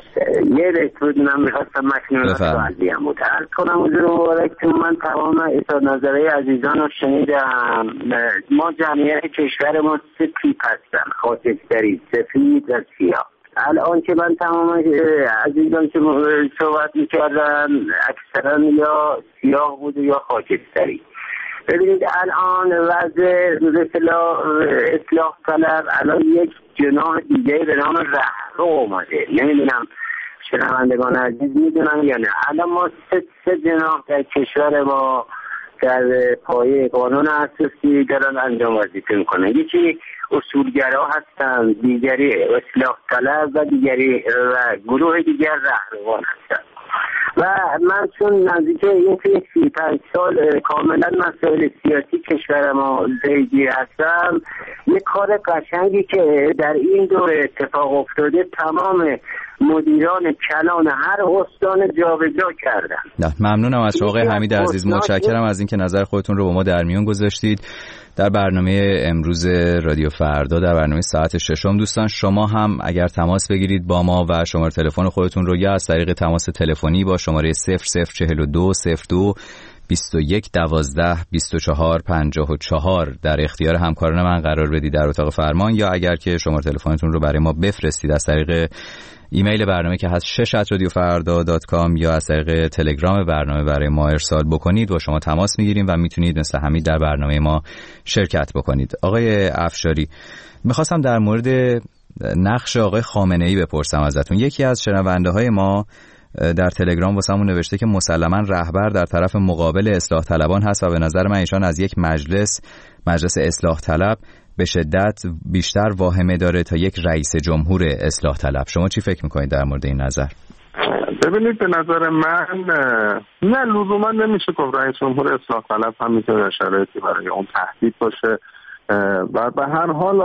یه رسول من میخواستم مکنون سوالی هم متعرض کنم. حضور مبارک من تمام اظهار نظرهای عزیزان رو شنیدم. ما جمعیت کشور ما سه تیپ هستن: خاکستری، سفید و سیاه. الان که من تمام عزیزان که صحبت میکردن اکثرا یا سیاه بود یا خاکستری. ببینید الان وضع اصلاح اصلاح طلب الان یک جناح دیگه به نام رهرو اومده. نمیدونم شنوندگان عزیز میدونن یا نه. الان ما سه, سه جناح در کشور ما در پایه قانون اساسی دارن انجام وظیفه میکنن. یکی اصولگرا هستن، دیگری اصلاح طلب و دیگری و گروه دیگر رهروان هستن. و من چون نزدیک این که سی پنج سال کاملا مسائل سیاسی کشور ما پیگیر هستم، یک کار قشنگی که در این دور اتفاق افتاده تمام مدیران کلان هر استان جابجا کردن. نه ممنونم از شما آقای حمید عزیز. متشکرم از اینکه نظر خودتون رو با ما در میون گذاشتید در برنامه امروز رادیو فردا، در برنامه ساعت ششم. دوستان شما هم اگر تماس بگیرید با ما و شماره تلفن خودتون رو یا از طریق تماس تلفنی با شماره صفر صفر چهل و دو صفر دو بیست و یک دوازده بیست و چهار پنجاه و چهار در اختیار همکاران من قرار بدید در اتاق فرمان، یا اگر که شماره تلفنتون رو برای ما بفرستید از طریق ایمیل برنامه که هست شش ات رادیو فردا دات کام یا از طریق تلگرام برنامه برای ما ارسال بکنید و شما تماس میگیریم و میتونید مثل همین در برنامه ما شرکت بکنید. آقای افشاری، میخواستم در مورد نقش آقای خامنه‌ای بپرسم ازتون. یکی از شنونده های ما در تلگرام واسمون نوشته که مسلماً رهبر در طرف مقابل اصلاح طلبان هست و به نظر من ایشان از یک مجلس مجلس اصلاح طلب به شدت بیشتر واهمه داره تا یک رئیس جمهور اصلاح طلب. شما چی فکر میکنید در مورد این نظر؟ ببینید به نظر من نه لزوما نمیشه گفت رئیس جمهور اصلاح طلب هم میتونه شرایطی برای اون تهدید باشه و به هر حال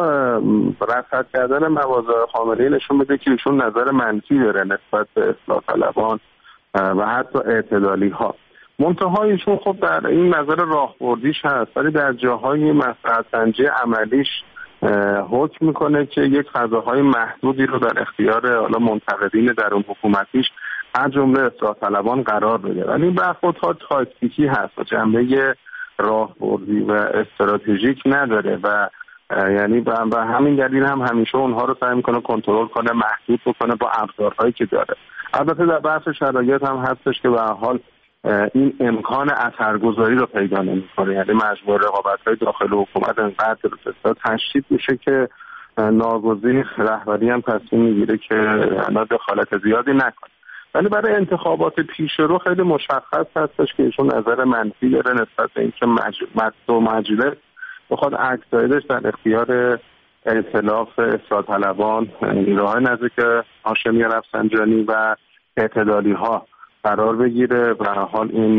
رصد کردن مواضع خامنه‌ای نشون میده که ایشون نظر منفی داره نسبت به اصلاح طلبان و حتی اعتدالی ها. منتها ایشون خب در این نظر راهبردیش هست، ولی در جاهای مصلحت سنجی عملیش حکم میکنه که یک فضاهای محدودی رو در اختیار حالا منتقدین در اون حکومتیش از جمله اصلاح طلبان قرار بده. ولی این برخوردها تاکتیکی هست و جنبه راهبردی و استراتژیک نداره و یعنی به همین دلیل هم همیشه اونها رو سعی میکنه کنترل کنه، محدود بکنه با ابزارهایی که داره. البته در بحث شرایط هم هستش که به هر حال این امکان اثرگذاری رو پیدا نمی‌کنه، یعنی مجموع رقابت‌های داخل حکومت انقدر بسیار تشدید میشه که ناگزیر رهبری هم تصمیم میگیره که دخالت زیادی نکنه. ولی برای انتخابات پیش رو خیلی مشخص هستش که ایشون نظر منفی داره نسبت به اینکه مجلس و مجلس بخواد اکسایدش در اختیار ائتلاف اصلاح طلبان، نیروهای نزدیک هاشمی رفسنجانی و اعتدالی ها قرار بگیره. به هر حال این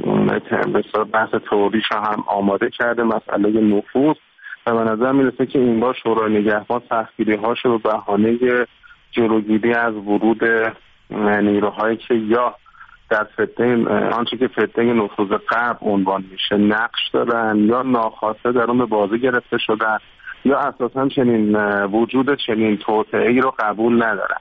بحث توریش هم آماده کرده، مسئله نفوذ، و به نظر میرسه که این بار شورای نگهبان سختگیری هاش رو به بهانه جلوگیری از ورود نیروهایی که یا در فتنه آنچه که فتنه نفوذ غرب عنوان میشه نقش دارن یا ناخواسته در اون به بازی گرفته شدن یا اساسا چنین وجود چنین توطئه‌ای رو قبول ندارن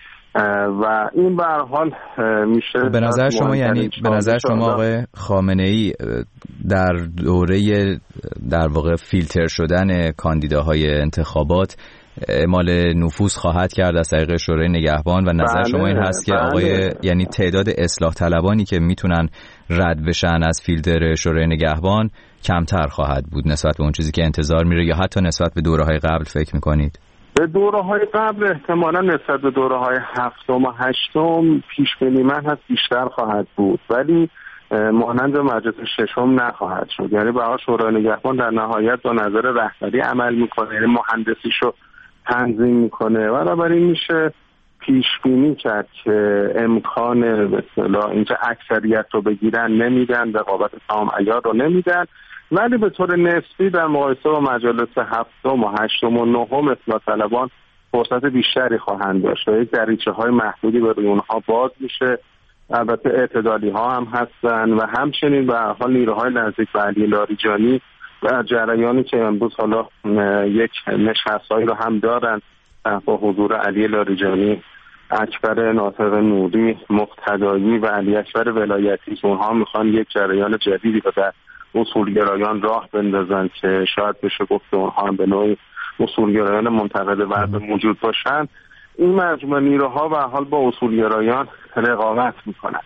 و این به هر حال میشه. به نظر شما یعنی به نظر شما آقای خامنه‌ای در دوره در واقع فیلتر شدن کاندیداهای انتخابات اعمال نفوذ خواهد کرد از طریق شورای نگهبان و نظر بله، شما این هست که بله. آقای یعنی تعداد اصلاح طلبانی که میتونن رد بشن از فیلتر شورای نگهبان کمتر خواهد بود نسبت به اون چیزی که انتظار میره، یا حتی نسبت به دوره‌های قبل فکر میکنید؟ به دوره‌های قبل احتمالاً نسبت به دوره‌های هفتم و هشتم پیش بینی من هست بیشتر خواهد بود، ولی مانند مجلس ششم نخواهد شد. یعنی به شورای نگهبان در نهایت با نظر رهبری عمل میکنه، یعنی مهندسیشو تنظیم میکنه، بنابراین میشه پیش بینی کرد که امکان به اصطلاح اینکه اکثریت رو بگیرن نمیدن، رقابت تمام عیار رو نمیدن، ولی به طور نسبی در مقایسه با مجالس هفتم و هشتم و نهم اصلاح طلبان فرصت بیشتری خواهند داشت و یک دریچه های محدودی برای اونها باز میشه. البته اعتدالی ها هم هستن و همچنین به هر حال نیروهای نزدیک به علی لاریجانی در جریانی که امروز حالا یک نشست‌هایی رو هم دارن با حضور علی لاریجانی، اکبر ناطق نوری، مقتدایی و علی اکبر ولایتی که اونها میخوان یک جریان جدیدی رو در اصولگرایان راه بندازن که شاید بشه گفت اونها هم به نوعی اصولگرایان منتقد وضع موجود باشن. این مجموعه نیروها به حال با اصولگرایان رقابت میکنن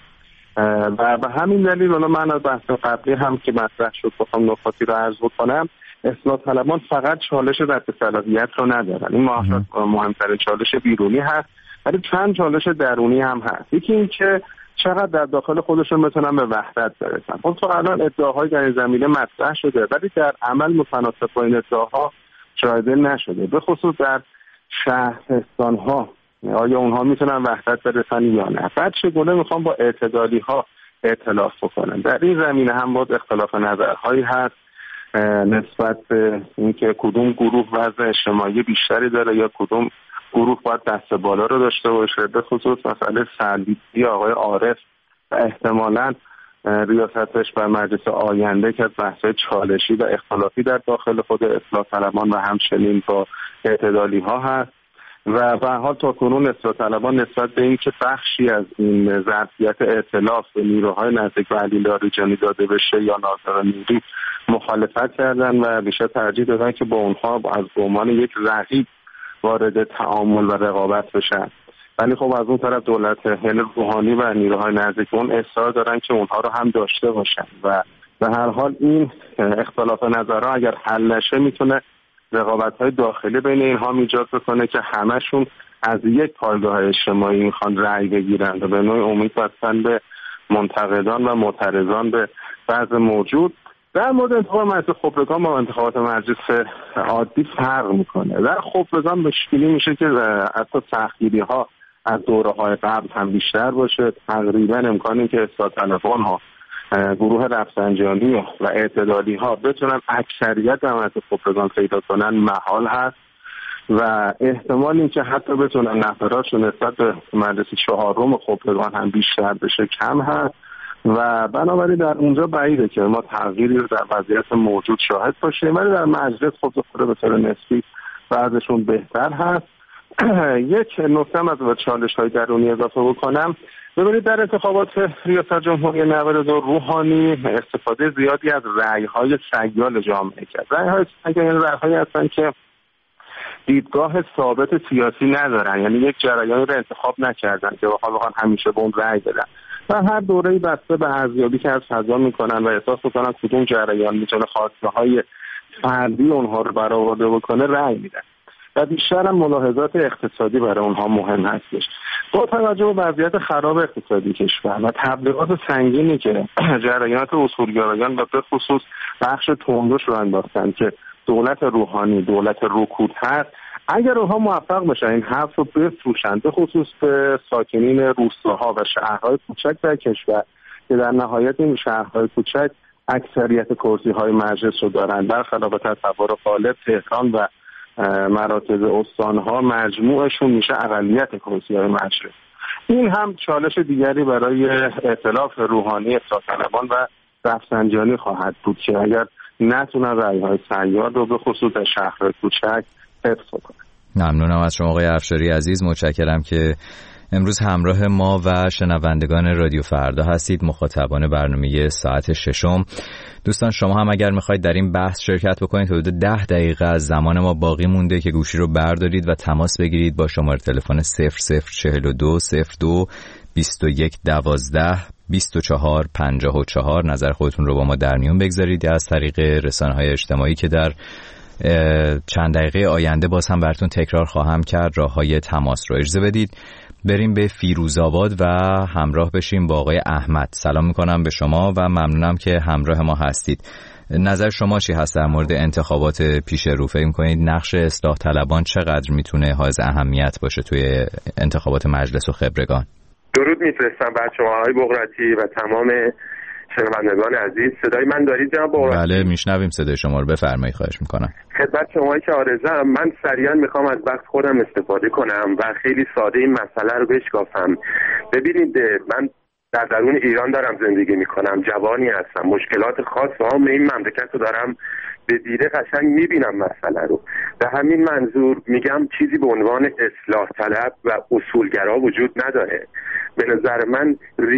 و به همین دلیل حالا من از بحث قبلی هم که مطرح شد بخوام نکاتی رو عرض بکنم، اصلاح طلبان فقط چالش رد صلاحیت رو ندارن، این مهمترین چالش بیرونی هست، ولی چند چالش درونی هم هست. یکی این که چقدر در داخل خودشون بتونن به وحدت برسن. خب تا الان ادعاهای در این زمینه مطرح شده ولی در عمل متناسب با این ادعاها شاهده نشده، به خصوص در شهرستان ها آیا اونها میتونن وحدت برسن یا نه. بعد چگونه میخوام با اعتدالی ها ائتلاف بکنن. در این زمینه هم باید اختلاف نظرهایی هست نسبت به اینکه کدوم گروه وضع اجتماعی بیشتری داره یا کدوم گروه باید دست بالا رو داشته باشه، به خصوص مسئله سرلیسی آقای عارف و احتمالاً ریاستش بر مجلس آینده که از بحث‌های چالشی و اختلافی در داخل خود اصلاح طلبان و همچنین با اعتدالی ها هست و به هر حال تاکنون اصلاح طلبان نسبت به اینکه بخشی از این ظرفیت ائتلاف به نیروهای نزدیک به علی لاریجانی داده بشه یا ناصر نوری مخالفت کردن و بیشتر ترجیح دادن که با اونها از عنوان یک رقیب وارد تعامل و رقابت بشن. ولی خب از اون طرف دولت یعنی روحانی و نیروهای نزدیک اون اصرار دارن که اونها رو هم داشته باشن و به هر حال این اختلاف نظرها اگر حل نشه میتونه رقابت‌های داخلی بین اینها ایجاد بکنه که همشون از یک پایگاه اجتماعی میخوان رأی بگیرن و به نوعی امید بستن به منتقدان و معترضان به وضع موجود. در مورد انتخاب مجلس خبرگان با انتخابات مجلس عادی فرق میکنه. در خبرگان به شکلی میشه که حتی سختگیری ها از دوره های قبل هم بیشتر باشه. تقریبا امکانی که اصلاح طلبان ها، گروه رفسنجانی و اعتدالی ها بتونن اکثریت در مجلس خبرگان پیدا کنن محال هست و احتمال این که حتی بتونن نفراتشون نسبت به مجلس چهارم خبرگان هم بیشتر بشه کم هست و بنابراین در اونجا بعیده که ما تغییری رو در وضعیت موجود شاهد باشیم، ولی در مجلس خود خود به طور نسبی وضعشون بهتر هست. یک نکته از چالش های درونی اضافه بکنم. ببینید در انتخابات ریاست جمهوری نود و روحانی استفاده زیادی از رأی های سیال جامعه کرد. رأی های سیال یعنی رأی هایی هستن که دیدگاه ثابت سیاسی ندارن، یعنی یک جریانی رو انتخاب نکردن که بخوان همیشه به اون رأی بدن و هر دوره‌ای بسته به ارزیابی که از فضا میکنن و احساس میکنن کدوم جریان میتونه خواسته های فردی اونها رو برآورده بکنه رأی میدن. و بیشتر هم ملاحظات اقتصادی برای اونها مهم هستش. با توجه به وضعیت خراب اقتصادی کشور و تبلیغات سنگینی که جریانات اصولگرایان و به خصوص بخش تندروش رو انداختن که دولت روحانی دولت رکود هست، اگر اونها موفق بشن این حرف رو بفروشن، به خصوص به ساکنین روستاها و شهرهای کوچک در کشور که در نهایت این شهرهای کوچک اکثریت کرسی‌های مجلس رو دارن، برخلاف تصور غالب تهران و مراکز استانها مجموعشون میشه اقلیت کرسی‌های مجلس. این هم چالش دیگری برای ائتلاف روحانی اصلاح طلبان و رفسنجانی خواهد بود که اگر نتونن رأی‌های سیار رو به خصوص در شهرهای کوچک حفظ کنن. ممنونم از شما آقای افشاری عزیز، متشکرم که امروز همراه ما و شنوندگان رادیو فردا هستید، مخاطبان برنامه ساعت ششم. دوستان شما هم اگر میخواید در این بحث شرکت بکنید، حدود ده دقیقه از زمان ما باقی مونده که گوشی رو بردارید و تماس بگیرید با شماره تلفن صفر صفر چهل و دو صفر دو بیست و یک دوازده بیست و چهار پنجاه و چهار. نظر خودتون رو با ما در میون بگذارید یا از طریق رسانه‌های اجتماعی که در چند دقیقه آینده باز هم براتون تکرار خواهم کرد راههای تماس رو. اجازه بدید بریم به فیروزآباد و همراه بشیم با آقای احمد. سلام میکنم به شما و ممنونم که همراه ما هستید. نظر شما چی هست در مورد انتخابات پیش رو؟ فکر میکنید نقش اصلاح طلبان چقدر میتونه حائز اهمیت باشه توی انتخابات مجلس و خبرگان؟ درود میفرستم بر شما آقای بقراطی و تمام شنوندگان عزیز. صدای من دارید جناب بقراطی؟ بله میشنویم صدای شما رو، بفرمایید. خواهش میکنم. خدمت شما که آرزم، من سریعا میخوام از وقت خودم استفاده کنم و خیلی ساده این مسئله رو بشکافم. ببینید من در درون ایران دارم زندگی میکنم، جوانی هستم، مشکلات خاص و هم این مملکت رو دارم به دیده قشنگ میبینم مسئله رو. به همین منظور میگم چیزی به عنوان اصلاح طلب و اصولگرا وجود نداره. به نظر من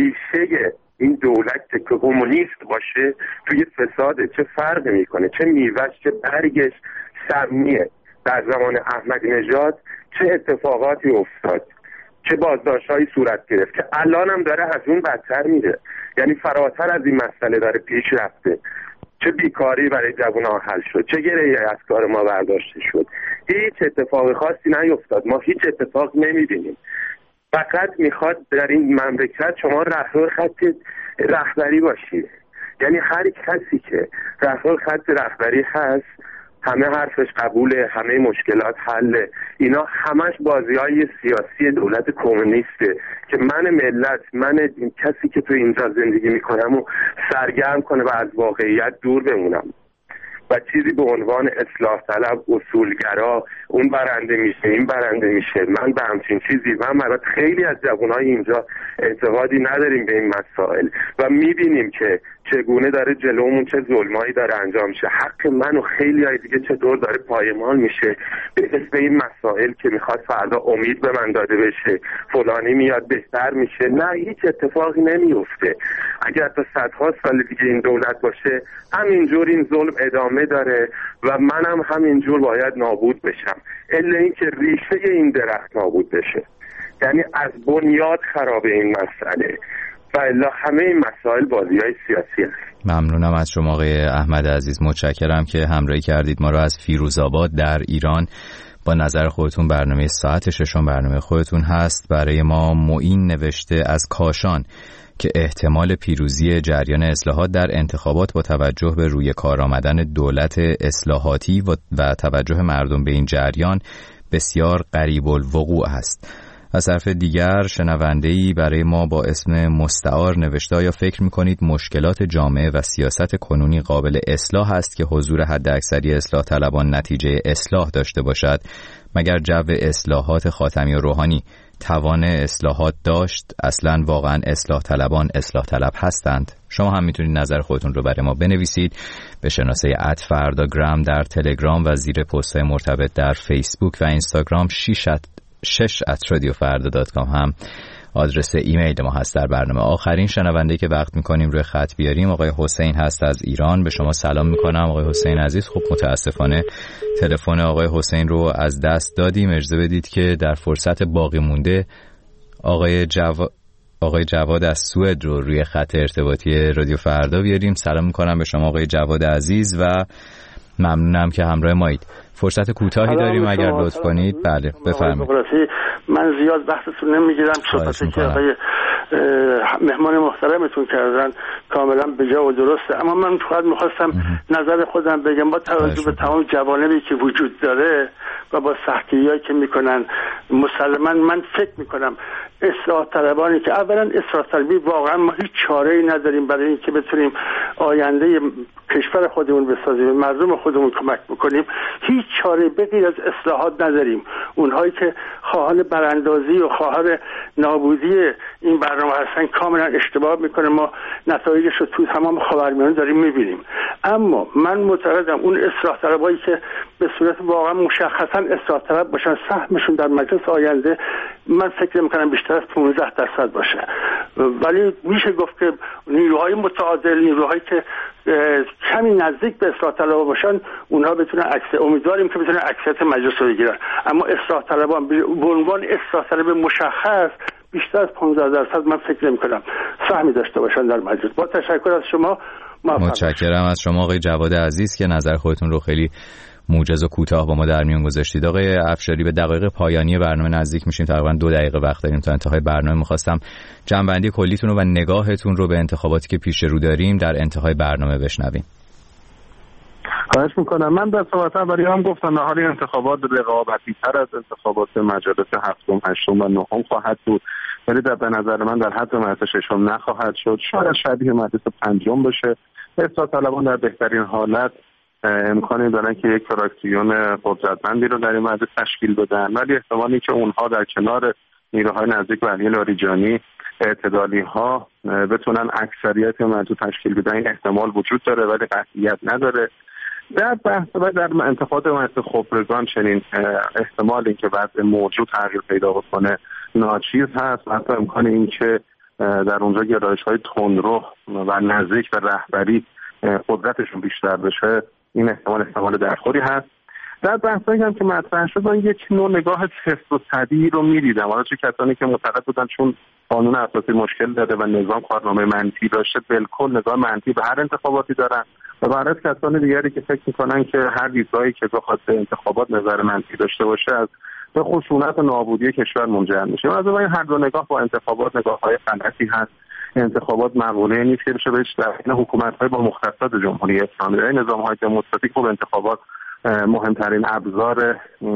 ریشه این دولت که کمونیست باشه توی فساده. چه فرق میکنه چه میوهش چه برگش سمیه. در زمان احمدی نژاد چه اتفاقاتی افتاد، چه بازداشت‌هایی صورت گرفت که الان هم داره از اون بدتر میره، یعنی فراتر از این مسئله داره پیش رفته. چه بیکاری برای جوانان حل شد، چه گره‌ای از کار ما برداشته شد. هیچ اتفاق خاصی نیفتاد، ما هیچ اتفاق نمیبینیم. فقط میخواد در این مملکت شما رهرو خط رهبری باشید، یعنی هر کسی که رهرو خط رهبری هست همه حرفش قبوله، همه مشکلات حله. اینا همش بازی‌های سیاسی دولت کمونیسته که من ملت، من کسی که تو اینجا زندگی میکنم و سرگرم کنه و از واقعیت دور بمونم و چیزی به عنوان اصلاح طلب، اصولگرا، اون برنده میشه این برنده میشه. من به همچین چیزی و من خیلی از جوانای اینجا اعتقادی نداریم به این مسائل و میبینیم که چگونه داره جلومون چه ظلمایی داره انجام میشه. حق من و خیلی های دیگه چطور داره پایمال میشه به اسم این مسائل که میخواد فردا امید به من داده بشه، فلانی میاد بهتر میشه. نه، هیچ اتفاقی نمیفته. اگر تا صدها سال دیگه این دولت باشه همینجور این ظلم ادامه داره و منم همینجور باید نابود بشم، الا اینکه ریشه این درخت نابود بشه، یعنی از بنیاد خراب این مسئله و الا همه این مسائل بازی‌های سیاسی هست. ممنونم از شما آقای احمد عزیز، متشکرم که همراهی کردید ما رو از فیروزآباد در ایران. با نظر خودتون برنامه ساعت ششم برنامه خودتون هست. برای ما معین نوشته از کاشان که احتمال پیروزی جریان اصلاحات در انتخابات با توجه به روی کار آمدن دولت اصلاحاتی و, و توجه مردم به این جریان بسیار قریب الوقوع است. از طرف دیگر شنونده‌ای برای ما با اسم مستعار نوشته آیا فکر می‌کنید مشکلات جامعه و سیاست کنونی قابل اصلاح است که حضور حداکثری اصلاح طلبان نتیجه اصلاح داشته باشد؟ مگر جو اصلاحات خاتمی و روحانی توان اصلاحات داشت؟ اصلاً واقعاً اصلاح طلبان اصلاح طلب هستند؟ شما هم میتونید نظر خودتون رو برای ما بنویسید به شناسه ات فرداگرام در تلگرام و زیر پست‌های مرتبط در فیسبوک و اینستاگرام. شش شش ات رادیو فردا دات کام هم آدرس ایمیل ما هست. در برنامه آخرین شنونده که وقت میکنیم روی خط بیاریم آقای حسین هست از ایران. به شما سلام میکنم آقای حسین عزیز. خب متاسفانه تلفن آقای حسین رو از دست دادیم. اجازه بدید که در فرصت باقی مونده آقای جوا... آقای جواد از سوئد رو روی خط ارتباطی رادیو فردا بیاریم. سلام میکنم به شما آقای جواد عزیز و ممنونم که همراه مایید. فرصت کوتاهی داریم اگر لطف کنید. بله بفرمایید. من زیاد وقتتون نمیگیرم. صحبتی که آقای مهمان محترمتون کردن کاملا بجا و درسته، اما من فقط میخواستم نظر خودم بگم. با توجه به تمام جوانبی که وجود داره و با سختی‌هایی که میکنن، مسلماً من فکر میکنم اصلاح طلبانی که اولا اصلاح طلبی واقعا ما هیچ چاره‌ای نداریم برای اینکه بتونیم آینده کشور خودمون بسازیم، مردم خودمون کمک بکنیم. هیچ چاره بغیر از اصلاحات نداریم. اونهایی که خواهان براندازی و خواهان نابودی این برنامه هستن کاملا اشتباه میکنه. ما نتایجش رو تو تمام خاورمیانه داریم میبینیم. اما من معتقدم اون اصلاح طلبایی که به صورت واقعا مشخصا اصلاح طلب باشن، سهمشون در مجلس آینده من فکر میکنم بیشتر از پانزده درصد باشه. ولی میشه گفت که نیروهای متعادل، نیروهایی که کمی نزدیک به اصلاح طلبها باشن، اونها بتونن عکس، امیدواریم که بتونن اکثریت مجلس رو بگیرن. اما اصلاح طلبان به عنوان اصلاح طلب مشخص بیشتر از پانزده درصد من فکر نمی‌کنم سهمی داشته باشن در مجلس. با تشکر از شما. متشکرم از شما آقای جواد عزیز که نظر خودتون رو خیلی موجز و کوتاه با ما در میون گذاشتید. آقای افشاری، به دقایق پایانی برنامه نزدیک میشیم، تقریبا دو دقیقه وقت داریم تا انتهای برنامه. می‌خواستم جنبندی کلیتون رو و نگاهتون رو به انتخاباتی که پیش رو داریم در انتهای برنامه بشنویم. خواهش میکنم. من در صحبت اولی هم گفتم نهایی انتخابات رقابتی تر از انتخابات مجالس هفتم، هشتم و نهم خواهد بود، ولی در به نظر من در حد مجلس ششم نخواهد شد. شاید شبیه مجلس پنجم بشه. اصلاح طلبان در بهترین حالت امکانی دارن که یک فراکسیون قدرتمندی رو در این مجلس تشکیل بدن، ولی احتمالی که اونها در کنار نیروهای نزدیک به علی لاریجانی، اعتدالی ها بتونن اکثریت مجلس تشکیل بدن، این احتمال وجود داره ولی قطعیت نداره. در بحث و در انتخابات مجلس خبرگان چنین احتمالی که وضع موجود تغییر پیدا بکنه ناچیز هست. حتی امکان این که در اونجا گرایش‌های تندرو و نزدیک به رهبری قدرتشون بیشتر بشه، این احتمال احتمال درخوری هست. در بحثایی هم که مطرح شد من یک نوع نگاه تست و صدی رو می‌دیدم. حالا چه کسانی که معتقد بودن چون قانون اساسی مشکل داره و نظام کارنامه منفی داشته بالکل نظام منفی به هر انتخاباتی دارن، و برای کسان دیگری که فکر می‌کنن که هر دیدگاهی که بخواد به انتخابات نظر منفی داشته باشه از به خشونت و نابودی کشور منجر میشه. از این هر دو نگاه با انتخابات نگاه‌های غلطی هست. انتخابات مقوله نیست که بشه بهش در این حکومت‌های با مختصات جمهوری اسلامی در نظام‌های دموکراتیک و انتخابات مهمترین ابزار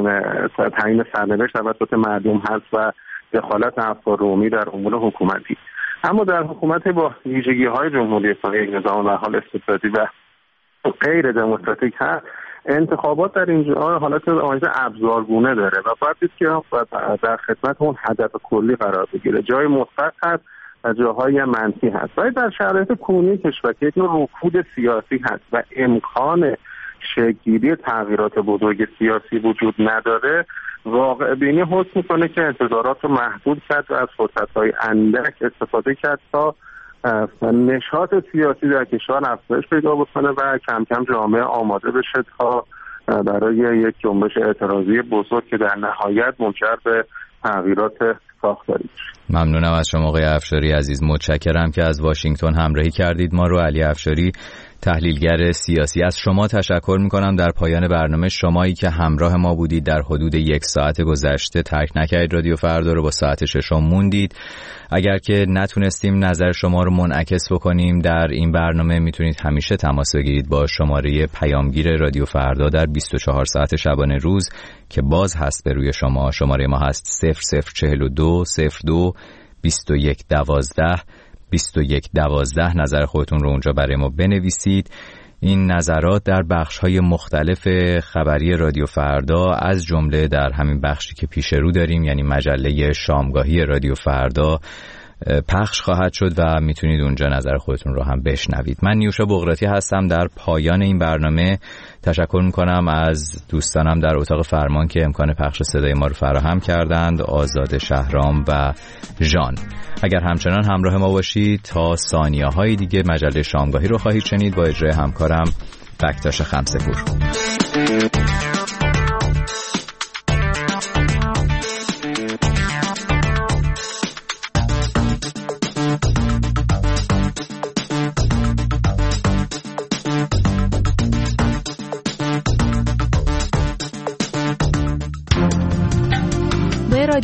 تعیین سرنوشت توسط مردم هست و دخالت افکار عمومی در امور حکومتی. اما در حکومت با ویژگی‌های جمهوری اسلامی، یک نظام به حال استبدادی و غیر دموکراتیک هست، انتخابات در اینجا حالت آمیز ابزارگونه داره و باید دید که در خدمت اون هدف کلی قرار بگیره. جای مثبت هست و جاهای منفی هست. ولی در شرایط کنونی کشور که یک نوع رکود سیاسی هست و امکان شکل‌گیری تغییرات بزرگ سیاسی وجود نداره، واقع بینی حس میکنه که انتظارات رو محدود کرد و از فرصت‌های اندک استفاده کرد تا نشاط سیاسی در کشور افزایش پیدا بکنه و کم کم جامعه آماده بشه تا برای یک جنبش اعتراضی بزرگ که در نهایت منجر به تغییرات ساختاری بشه. ممنونم از شما آقای افشاری عزیز. متشکرم که از واشنگتن همراهی کردید ما رو. علی افشاری، تحلیلگر سیاسی، از شما تشکر میکنم. در پایان برنامه شمایی که همراه ما بودید در حدود یک ساعت گذشته، ترک نکردید رادیو فردا رو، با ساعت ششم موندید. اگر که نتونستیم نظر شما رو منعکس بکنیم در این برنامه، میتونید همیشه تماس بگیرید با شماره پیامگیر رادیو فردا در بیست و چهار ساعت شبانه روز که باز هست به روی شما. شماره ما هست صفر صفر چهل و دو صفر دو بیست و یک دوازده بیست و یک دوازده. نظر خودتون رو اونجا برای ما بنویسید. این نظرات در بخش‌های مختلف خبری رادیو فردا، از جمله در همین بخشی که پیش رو داریم یعنی مجله شامگاهی رادیو فردا، پخش خواهد شد و میتونید اونجا نظر خودتون رو هم بشنوید. من نیوشا بغراتی هستم. در پایان این برنامه تشکر میکنم از دوستانم در اتاق فرمان که امکان پخش صدای ما رو فراهم کردند، آزاد شهرام و ژان. اگر همچنان همراه ما باشید تا ثانیه های دیگه مجله شامگاهی رو خواهید شنید با اجرای همکارم بکتاش خمسه‌پور.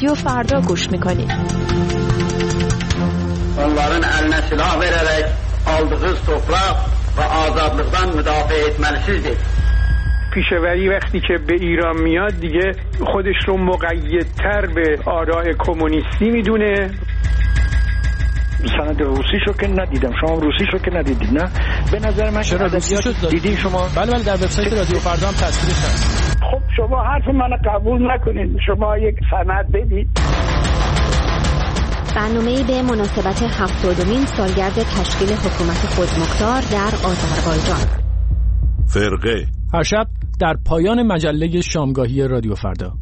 رادیو فردا گوش میکنید. onların eline silah vererek aldığı toprak ve azadlıktan müdafaa etmelisizdir. پیشوری وقتی که به ایران میاد دیگه خودش رو مقیدتر به آراء کمونیستی میدونه. سند روسیشو که ندیدم، شما روسیشو که ندیدید نه؟ به نظر من چرا روسیشو دیدین شما؟ بله بله در وبسایت رادیو فردا هم تصویرش هست. خب شما حرف منو قبول نکنید، شما یک سند بدید. برنامه‌ای به مناسبت هفتادمین سالگرد تشکیل حکومت خودمختار در آذربایجان. فرقه هر شب در پایان مجله شامگاهی رادیو فردا.